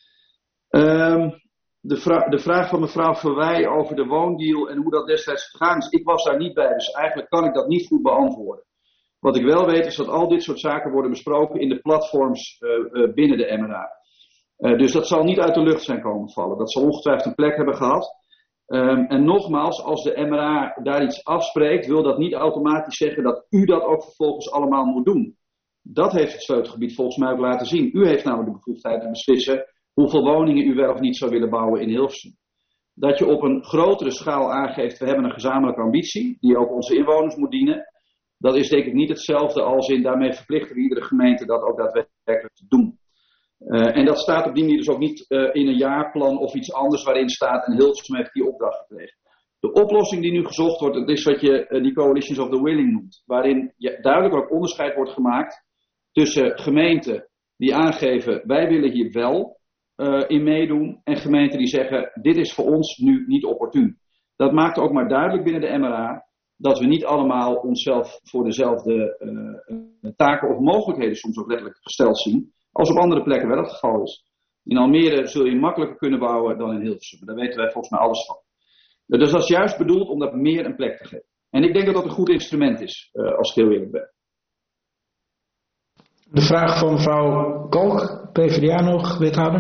Um, de, vra- de vraag van mevrouw Verwij over de woondeal en hoe dat destijds gegaan is. Ik was daar niet bij, dus eigenlijk kan ik dat niet goed beantwoorden. Wat ik wel weet is dat al dit soort zaken worden besproken in de platforms uh, uh, binnen de M R A. Uh, dus dat zal niet uit de lucht zijn komen vallen. Dat zal ongetwijfeld een plek hebben gehad. Um, en nogmaals, als de M R A daar iets afspreekt, wil dat niet automatisch zeggen dat u dat ook vervolgens allemaal moet doen. Dat heeft het sleutelgebied volgens mij ook laten zien. U heeft namelijk de bevoegdheid te beslissen hoeveel woningen u wel of niet zou willen bouwen in Hilversum. Dat je op een grotere schaal aangeeft, we hebben een gezamenlijke ambitie, die ook onze inwoners moet dienen. Dat is denk ik niet hetzelfde als in daarmee verplichten we iedere gemeente dat ook daadwerkelijk te doen. Uh, en dat staat op die manier dus ook niet uh, in een jaarplan of iets anders waarin staat en Hilversum heeft die opdracht gekregen. De oplossing die nu gezocht wordt, dat is wat je uh, die coalitions of the willing noemt. Waarin je duidelijk ook onderscheid wordt gemaakt tussen gemeenten die aangeven wij willen hier wel uh, in meedoen en gemeenten die zeggen dit is voor ons nu niet opportun. Dat maakt ook maar duidelijk binnen de M R A dat we niet allemaal onszelf voor dezelfde uh, taken of mogelijkheden soms ook letterlijk gesteld zien, als op andere plekken wel het geval is. In Almere zul je makkelijker kunnen bouwen dan in Hilversum. Daar weten wij volgens mij alles van. Dus dat is juist bedoeld om dat meer een plek te geven. En ik denk dat dat een goed instrument is, uh, als ik heel eerlijk ben. De vraag van mevrouw Kalk, P v d A nog, wethouder.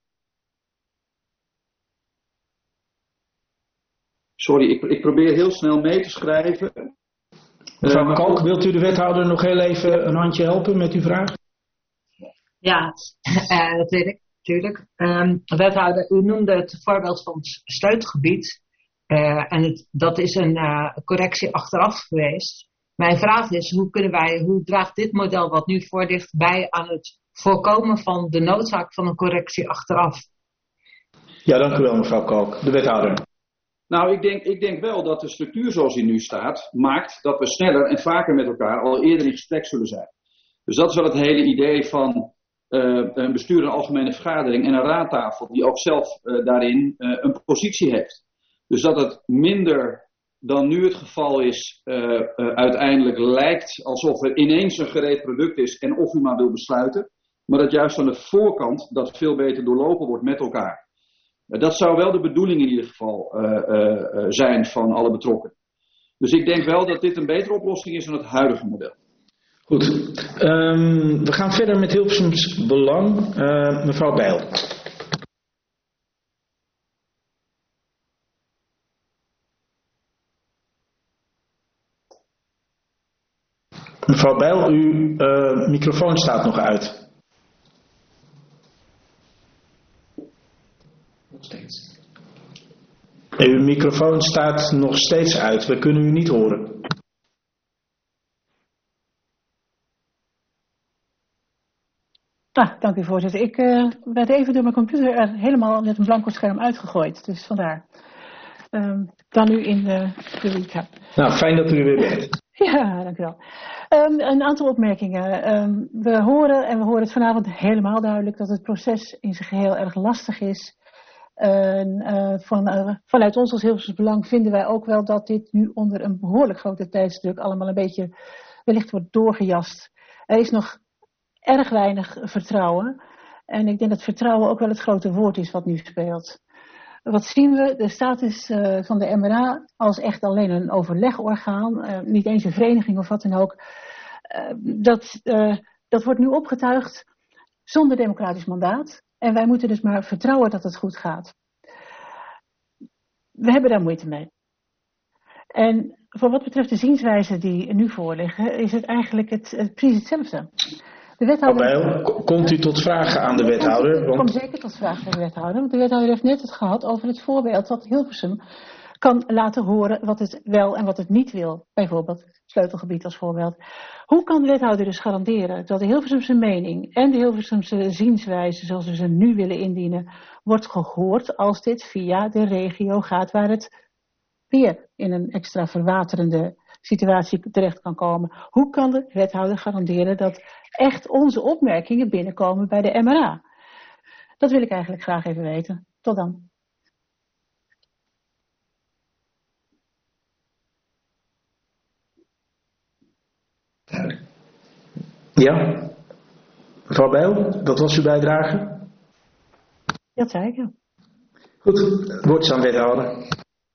Sorry, ik, ik probeer heel snel mee te schrijven. Mevrouw uh, Kalk, wilt u de wethouder nog heel even een handje helpen met uw vraag? Ja, uh, dat weet ik, natuurlijk. Um, wethouder, u noemde het voorbeeld van het sleutelgebied. Uh, en het, dat is een uh, correctie achteraf geweest. Mijn vraag is, hoe kunnen wij, hoe draagt dit model wat nu voor ligt bij aan het voorkomen van de noodzaak van een correctie achteraf? Ja, dank u wel mevrouw Kalk. De wethouder. Nou, ik denk, ik denk wel dat de structuur zoals die nu staat, maakt dat we sneller en vaker met elkaar al eerder in gesprek zullen zijn. Dus dat is wel het hele idee van uh, een bestuur, een algemene vergadering en een raadtafel die ook zelf uh, daarin uh, een positie heeft. Dus dat het minder dan nu het geval is, uh, uh, uiteindelijk lijkt alsof er ineens een gereed product is en of u maar wil besluiten. Maar dat juist aan de voorkant dat veel beter doorlopen wordt met elkaar. Dat zou wel de bedoeling in ieder geval uh, uh, zijn van alle betrokkenen. Dus ik denk wel dat dit een betere oplossing is dan het huidige model. Goed, um, we gaan verder met Hilversums Belang. Uh, mevrouw Bijl. Mevrouw Bijl, uw uh, microfoon staat nog uit. Nog steeds. Uw microfoon staat nog steeds uit. We kunnen u niet horen. Ah, dank u voorzitter. Ik uh, werd even door mijn computer er helemaal met een blanco scherm uitgegooid. Dus vandaar. Um, dan nu in de, de week. Nou, fijn dat u er weer bent. Ja, dank u wel. Um, een aantal opmerkingen. Um, we horen, en we horen het vanavond helemaal duidelijk, dat het proces in zijn geheel erg lastig is. Uh, uh, van, uh, vanuit ons als Hilversums Belang vinden wij ook wel dat dit nu onder een behoorlijk grote tijdsdruk allemaal een beetje wellicht wordt doorgejast. Er is nog erg weinig vertrouwen. En ik denk dat vertrouwen ook wel het grote woord is wat nu speelt. Wat zien we? De status uh, van de M R A als echt alleen een overlegorgaan, uh, niet eens een vereniging of wat dan ook. Uh, dat, uh, dat wordt nu opgetuigd zonder democratisch mandaat. En wij moeten dus maar vertrouwen dat het goed gaat. We hebben daar moeite mee. En voor wat betreft de zienswijzen die nu voorliggen, is het eigenlijk het, het precies hetzelfde. De wethouder... Bijl, komt u tot vragen aan de wethouder? Ik kom zeker tot vragen aan de wethouder. Want de wethouder heeft net het gehad over het voorbeeld dat Hilversum kan laten horen wat het wel en wat het niet wil. Bijvoorbeeld sleutelgebied als voorbeeld. Hoe kan de wethouder dus garanderen dat de Hilversumse mening en de Hilversumse zienswijze zoals we ze nu willen indienen, wordt gehoord als dit via de regio gaat waar het weer in een extra verwaterende situatie terecht kan komen? Hoe kan de wethouder garanderen dat echt onze opmerkingen binnenkomen bij de M R A? Dat wil ik eigenlijk graag even weten. Tot dan. Ja, mevrouw Bijl, dat was uw bijdrage? Ja, dat zei ik, ja. Goed, woord aan wethouder.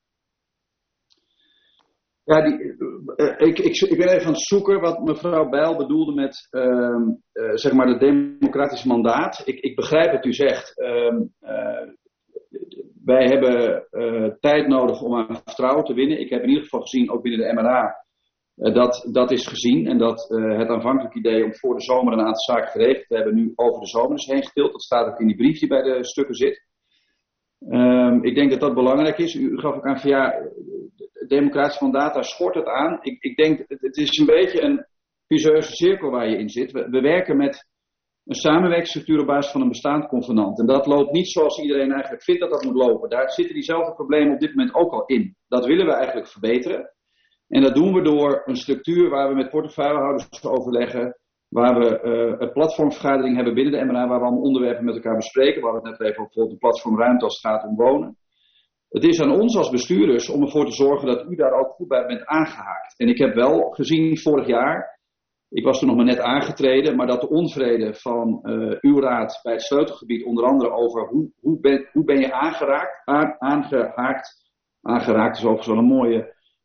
Ja, die, uh, ik, ik, ik ben even aan het zoeken wat mevrouw Bijl bedoelde met uh, uh, zeg maar het democratisch mandaat. Ik, ik begrijp wat u zegt. Uh, uh, wij hebben uh, tijd nodig om aan vertrouwen te winnen. Ik heb in ieder geval gezien, ook binnen de M R A, uh, dat dat is gezien. En dat uh, het aanvankelijk idee om voor de zomer een aantal zaken geregeld te hebben, nu over de zomer is heen getild. Dat staat ook in die brief die bij de stukken zit. Um, ik denk dat dat belangrijk is. U, u gaf ook aan van ja, democratisch mandaat, daar schort het aan. Ik, ik denk, het, het is een beetje een vicieuze cirkel waar je in zit. We, we werken met een samenwerkingsstructuur op basis van een bestaand convenant. En dat loopt niet zoals iedereen eigenlijk vindt dat dat moet lopen. Daar zitten diezelfde problemen op dit moment ook al in. Dat willen we eigenlijk verbeteren. En dat doen we door een structuur waar we met portefeuillehouders overleggen, waar we uh, een platformvergadering hebben binnen de M R A, waar we allemaal onderwerpen met elkaar bespreken. We hadden het net even over bijvoorbeeld een platformruimte als het gaat om wonen. Het is aan ons als bestuurders om ervoor te zorgen dat u daar ook goed bij bent aangehaakt. En ik heb wel gezien vorig jaar, ik was toen nog maar net aangetreden, maar dat de onvrede van uh, uw raad bij het sleutelgebied, onder andere over hoe, hoe, ben, hoe ben je aangeraakt, aan, aangehaakt, aangeraakt is overigens wel een mooie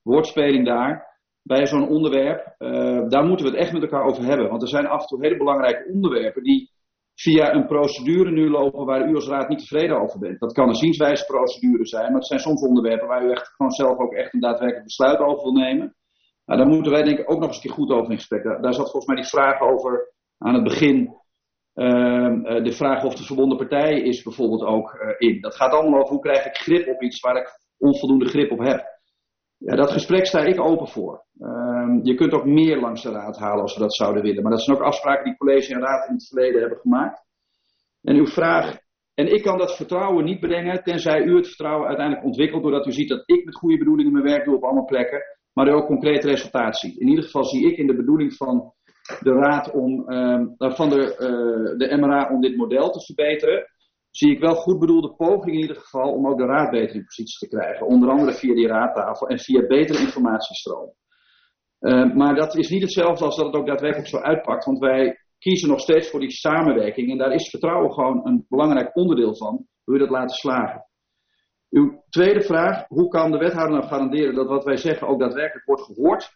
woordspeling daar. Bij zo'n onderwerp, uh, daar moeten we het echt met elkaar over hebben. Want er zijn af en toe hele belangrijke onderwerpen die via een procedure nu lopen waar u als raad niet tevreden over bent. Dat kan een zienswijzeprocedure zijn, maar het zijn soms onderwerpen waar u echt gewoon zelf ook echt een daadwerkelijk besluit over wil nemen. Nou, daar moeten wij denk ik ook nog eens een keer goed over in gesprek. Daar, daar zat volgens mij die vraag over aan het begin. Uh, de vraag of de verbonden partij is bijvoorbeeld ook uh, in. Dat gaat allemaal over hoe krijg ik grip op iets waar ik onvoldoende grip op heb. Ja, dat gesprek sta ik open voor. Uh, je kunt ook meer langs de raad halen als we dat zouden willen. Maar dat zijn ook afspraken die college en raad in het verleden hebben gemaakt. En uw vraag, en ik kan dat vertrouwen niet brengen, tenzij u het vertrouwen uiteindelijk ontwikkelt, doordat u ziet dat ik met goede bedoelingen mijn werk doe op allemaal plekken, maar u ook concreet resultaat ziet. In ieder geval zie ik in de bedoeling van de raad om, uh, van de, uh, de M R A om dit model te verbeteren, zie ik wel goed bedoelde pogingen in ieder geval om ook de raad beter in positie te krijgen. Onder andere via die raadtafel en via betere informatiestroom. Uh, maar dat is niet hetzelfde als dat het ook daadwerkelijk zo uitpakt. Want wij kiezen nog steeds voor die samenwerking. En daar is vertrouwen gewoon een belangrijk onderdeel van. Wil je dat laten slagen? Uw tweede vraag. Hoe kan de wethouder nou garanderen dat wat wij zeggen ook daadwerkelijk wordt gehoord?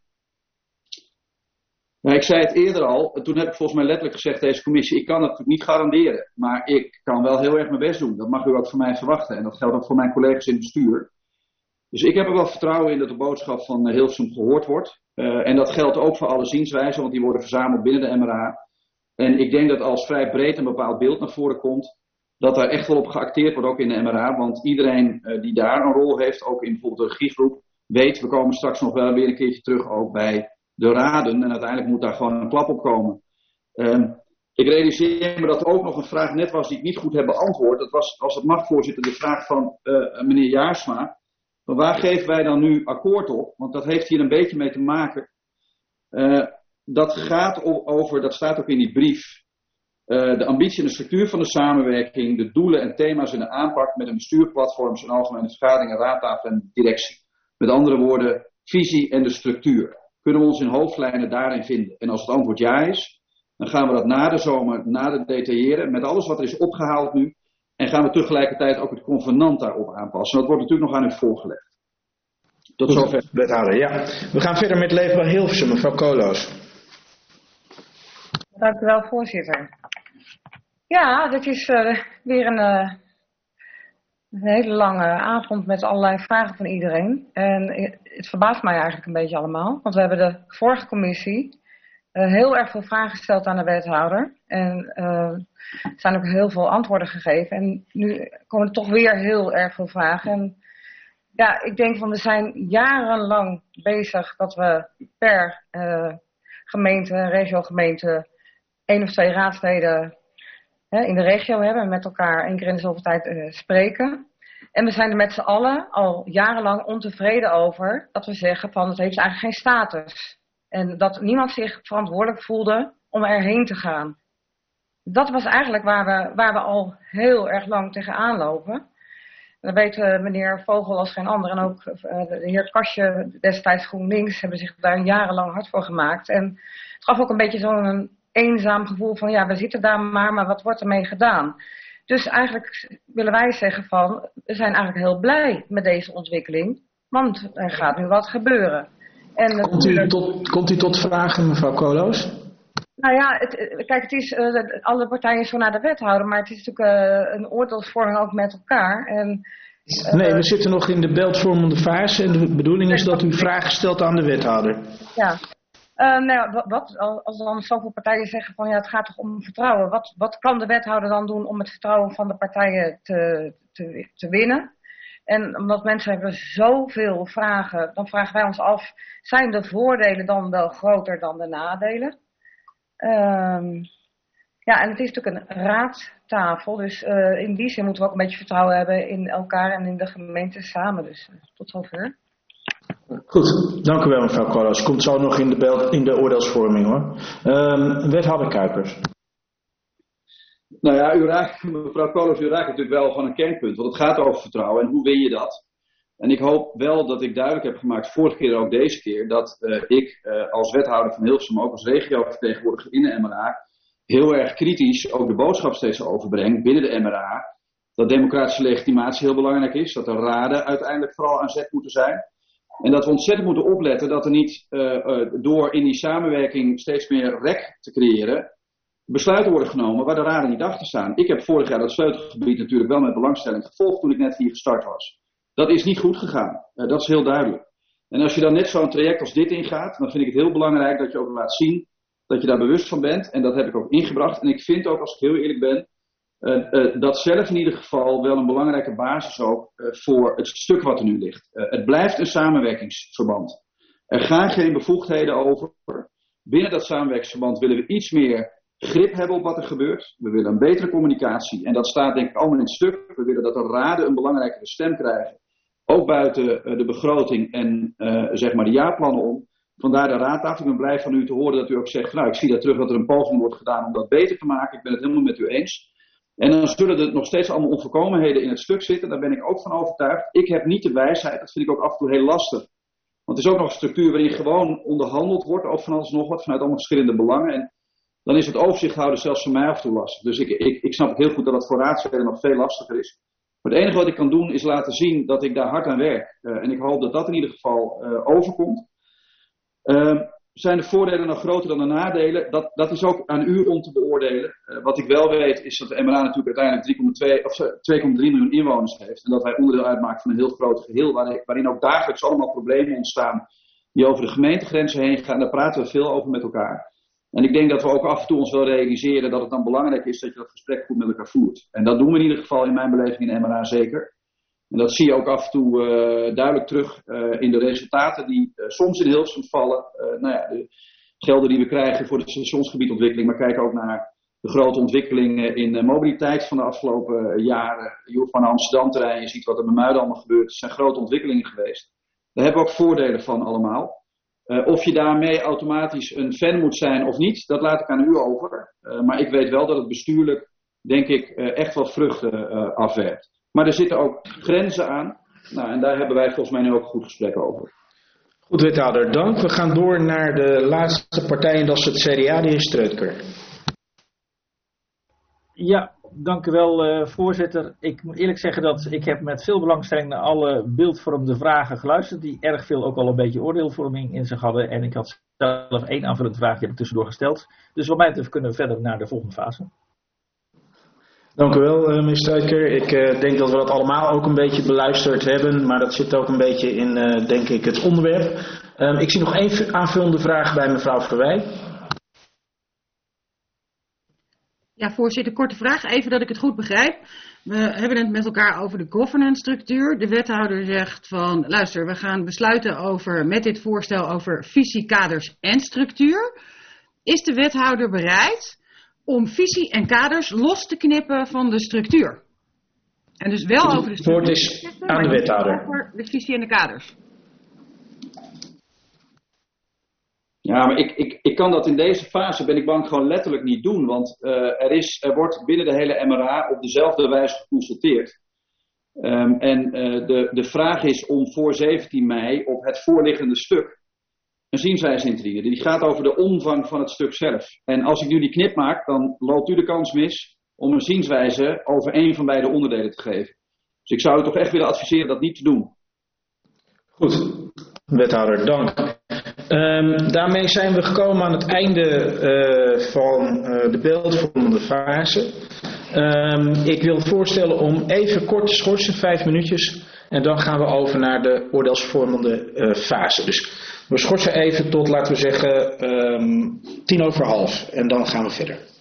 Nou, ik zei het eerder al. Toen heb ik volgens mij letterlijk gezegd deze commissie. Ik kan het natuurlijk niet garanderen. Maar ik kan wel heel erg mijn best doen. Dat mag u ook van mij verwachten. En dat geldt ook voor mijn collega's in het bestuur. Dus ik heb er wel vertrouwen in dat de boodschap van Hilversum gehoord wordt. Uh, en dat geldt ook voor alle zienswijzen, want die worden verzameld binnen de M R A. En ik denk dat als vrij breed een bepaald beeld naar voren komt, dat daar echt wel op geacteerd wordt, ook in de M R A. Want iedereen uh, die daar een rol heeft, ook in bijvoorbeeld de regiegroep, weet, we komen straks nog wel weer een keertje terug ook bij de raden. En uiteindelijk moet daar gewoon een klap op komen. Um, ik realiseer me dat er ook nog een vraag net was die ik niet goed heb beantwoord. Dat was, als het mag voorzitter, de vraag van uh, meneer Jaarsma. Maar waar geven wij dan nu akkoord op? Want dat heeft hier een beetje mee te maken. Uh, dat gaat over, dat staat ook in die brief, uh, de ambitie en de structuur van de samenwerking, de doelen en thema's in de aanpak met een bestuurplatform, zijn algemene vergaderingen, raadtafel en directie. Met andere woorden, visie en de structuur. Kunnen we ons in hoofdlijnen daarin vinden? En als het antwoord ja is, dan gaan we dat na de zomer nader detailleren met alles wat er is opgehaald nu. En gaan we tegelijkertijd ook het convenant daarop aanpassen. Dat wordt natuurlijk nog aan u voorgelegd. Tot zover. Wethouder, ja. We gaan verder met Leefbaar Hilversum, mevrouw Koolhoos. Dank u wel, voorzitter. Ja, dit is uh, weer een, uh, een hele lange avond met allerlei vragen van iedereen. En het verbaast mij eigenlijk een beetje allemaal. Want we hebben de vorige commissie uh, heel erg veel vragen gesteld aan de wethouder. En uh, er zijn ook heel veel antwoorden gegeven. En nu komen er toch weer heel erg veel vragen. En ja, ik denk van we zijn jarenlang bezig dat we per uh, gemeente, regiogemeente, één of twee raadsleden hè, in de regio hebben en met elkaar één keer in de zoveel tijd uh, spreken. En we zijn er met z'n allen al jarenlang ontevreden over dat we zeggen van het heeft eigenlijk geen status. En dat niemand zich verantwoordelijk voelde om erheen te gaan. Dat was eigenlijk waar we, waar we al heel erg lang tegenaan lopen. Dat weet uh, meneer Vogel als geen ander. En ook uh, de heer Kastje, destijds GroenLinks, hebben zich daar jarenlang hard voor gemaakt. En het gaf ook een beetje zo'n eenzaam gevoel van ja, we zitten daar maar, maar wat wordt ermee gedaan? Dus eigenlijk willen wij zeggen van, we zijn eigenlijk heel blij met deze ontwikkeling. Want er gaat nu wat gebeuren. En komt, u tot, komt u tot vragen, mevrouw Koolhoos? Nou ja, het, kijk, het is, uh, alle partijen zo naar de wethouder, maar het is natuurlijk uh, een oordeelsvorming ook met elkaar. En, uh, nee, we zitten nog in de beeldvormende fase en de bedoeling is dat u vragen stelt aan de wethouder. Ja, uh, nou ja, wat, als dan zoveel partijen zeggen van ja, het gaat toch om vertrouwen. Wat, wat kan de wethouder dan doen om het vertrouwen van de partijen te, te, te winnen? En omdat mensen hebben zoveel vragen, dan vragen wij ons af, zijn de voordelen dan wel groter dan de nadelen? Um, ja, en het is natuurlijk een raadtafel, dus uh, in die zin moeten we ook een beetje vertrouwen hebben in elkaar en in de gemeente samen. Dus uh, tot zover. Goed, dank u wel mevrouw Koolhoos. Komt zo nog in de, beeld, in de oordeelsvorming hoor. Um, wethouder Kuipers. Nou ja, u raakt, mevrouw Koolhoos, u raakt natuurlijk wel van een kernpunt, want het gaat over vertrouwen en hoe win je dat? En ik hoop wel dat ik duidelijk heb gemaakt, vorige keer ook deze keer, dat uh, ik uh, als wethouder van Hilversum, ook als regiovertegenwoordiger in de M R A, heel erg kritisch ook de boodschap steeds overbreng binnen de M R A, dat democratische legitimatie heel belangrijk is, dat de raden uiteindelijk vooral aan zet moeten zijn. En dat we ontzettend moeten opletten dat er niet uh, uh, door in die samenwerking steeds meer rek te creëren, besluiten worden genomen waar de raden niet achter staan. Ik heb vorig jaar dat sleutelgebied natuurlijk wel met belangstelling gevolgd toen ik net hier gestart was. Dat is niet goed gegaan. Uh, dat is heel duidelijk. En als je dan net zo'n traject als dit ingaat, dan vind ik het heel belangrijk dat je ook laat zien dat je daar bewust van bent. En dat heb ik ook ingebracht. En ik vind ook, als ik heel eerlijk ben, uh, uh, dat zelf in ieder geval wel een belangrijke basis ook uh, voor het stuk wat er nu ligt. Uh, het blijft een samenwerkingsverband. Er gaan geen bevoegdheden over. Binnen dat samenwerkingsverband willen we iets meer grip hebben op wat er gebeurt. We willen een betere communicatie. En dat staat denk ik allemaal in het stuk. We willen dat de raden een belangrijkere stem krijgen. Ook buiten uh, de begroting en uh, zeg maar de jaarplannen om. Vandaar de raadtafel. Ik ben blij van u te horen dat u ook zegt, nou ik zie daar terug dat er een poging wordt gedaan om dat beter te maken. Ik ben het helemaal met u eens. En dan zullen er nog steeds allemaal onvolkomenheden in het stuk zitten. Daar ben ik ook van overtuigd. Ik heb niet de wijsheid. Dat vind ik ook af en toe heel lastig. Want het is ook nog een structuur waarin gewoon onderhandeld wordt over van alles nog wat. Vanuit allemaal verschillende belangen. En dan is het overzicht houden zelfs voor mij af en toe lastig. Dus ik, ik, ik snap ook heel goed dat het voor raadsleden nog veel lastiger is. Maar het enige wat ik kan doen is laten zien dat ik daar hard aan werk. Uh, en ik hoop dat dat in ieder geval uh, overkomt. Uh, zijn de voordelen nog groter dan de nadelen? Dat, dat is ook aan u om te beoordelen. Uh, wat ik wel weet is dat de M R A natuurlijk uiteindelijk twee komma drie miljoen inwoners heeft. En dat wij onderdeel uitmaken van een heel groot geheel. Waarin, waarin ook dagelijks allemaal problemen ontstaan die over de gemeentegrenzen heen gaan. Daar praten we veel over met elkaar. En ik denk dat we ook af en toe ons wel realiseren dat het dan belangrijk is dat je dat gesprek goed met elkaar voert. En dat doen we in ieder geval in mijn beleving in M R A zeker. En dat zie je ook af en toe uh, duidelijk terug uh, in de resultaten die uh, soms in Hilversum vallen. Uh, nou ja, de gelden die we krijgen voor de stationsgebiedontwikkeling. Maar kijk ook naar de grote ontwikkelingen in uh, mobiliteit van de afgelopen uh, jaren. Je hoeft van Amsterdam terrein, je ziet wat er bij Muiden allemaal gebeurt. Het zijn grote ontwikkelingen geweest. Daar hebben we ook voordelen van allemaal. Uh, of je daarmee automatisch een fan moet zijn of niet, dat laat ik aan u over. Uh, maar ik weet wel dat het bestuurlijk, denk ik, uh, echt wat vruchten uh, afwerpt. Maar er zitten ook grenzen aan. Nou, en daar hebben wij volgens mij nu ook een goed gesprek over. Goed, wethouder, dank. We gaan door naar de laatste partij en dat is het C D A, de heer Streutker. Ja, dank u wel, uh, voorzitter. Ik moet eerlijk zeggen dat ik heb met veel belangstelling naar alle beeldvormende vragen geluisterd, die erg veel ook al een beetje oordeelvorming in zich hadden. En ik had zelf één aanvullende vraag, die heb ik tussendoor gesteld. Dus wat mij betreft kunnen we verder naar de volgende fase. Dank u wel, uh, meneer Streutker. Ik uh, denk dat we dat allemaal ook een beetje beluisterd hebben, maar dat zit ook een beetje in, uh, denk ik, het onderwerp. Um, ik zie nog één aanvullende vraag bij mevrouw Verwij. Ja, voorzitter, korte vraag. Even dat ik het goed begrijp. We hebben het met elkaar over de governance structuur. De wethouder zegt van, luister, we gaan besluiten over, met dit voorstel over visie, kaders en structuur. Is de wethouder bereid om visie en kaders los te knippen van de structuur? En dus wel over de structuur. Het woord is aan de wethouder. Over de visie en de kaders. Ja, maar ik, ik, ik kan dat in deze fase, ben ik bang, gewoon letterlijk niet doen. Want uh, er, is, er wordt binnen de hele M R A op dezelfde wijze geconsulteerd. Um, en uh, de, de vraag is om voor zeventien mei op het voorliggende stuk een zienswijze in te dienen. Die gaat over de omvang van het stuk zelf. En als ik nu die knip maak, dan loopt u de kans mis om een zienswijze over één van beide onderdelen te geven. Dus ik zou u toch echt willen adviseren dat niet te doen. Goed, wethouder, dank. Um, daarmee zijn we gekomen aan het einde uh, van uh, de beeldvormende fase. Um, ik wil voorstellen om even kort te schorsen, vijf minuutjes. En dan gaan we over naar de oordeelsvormende uh, fase. Dus we schorsen even tot, laten we zeggen, um, tien over half. En dan gaan we verder.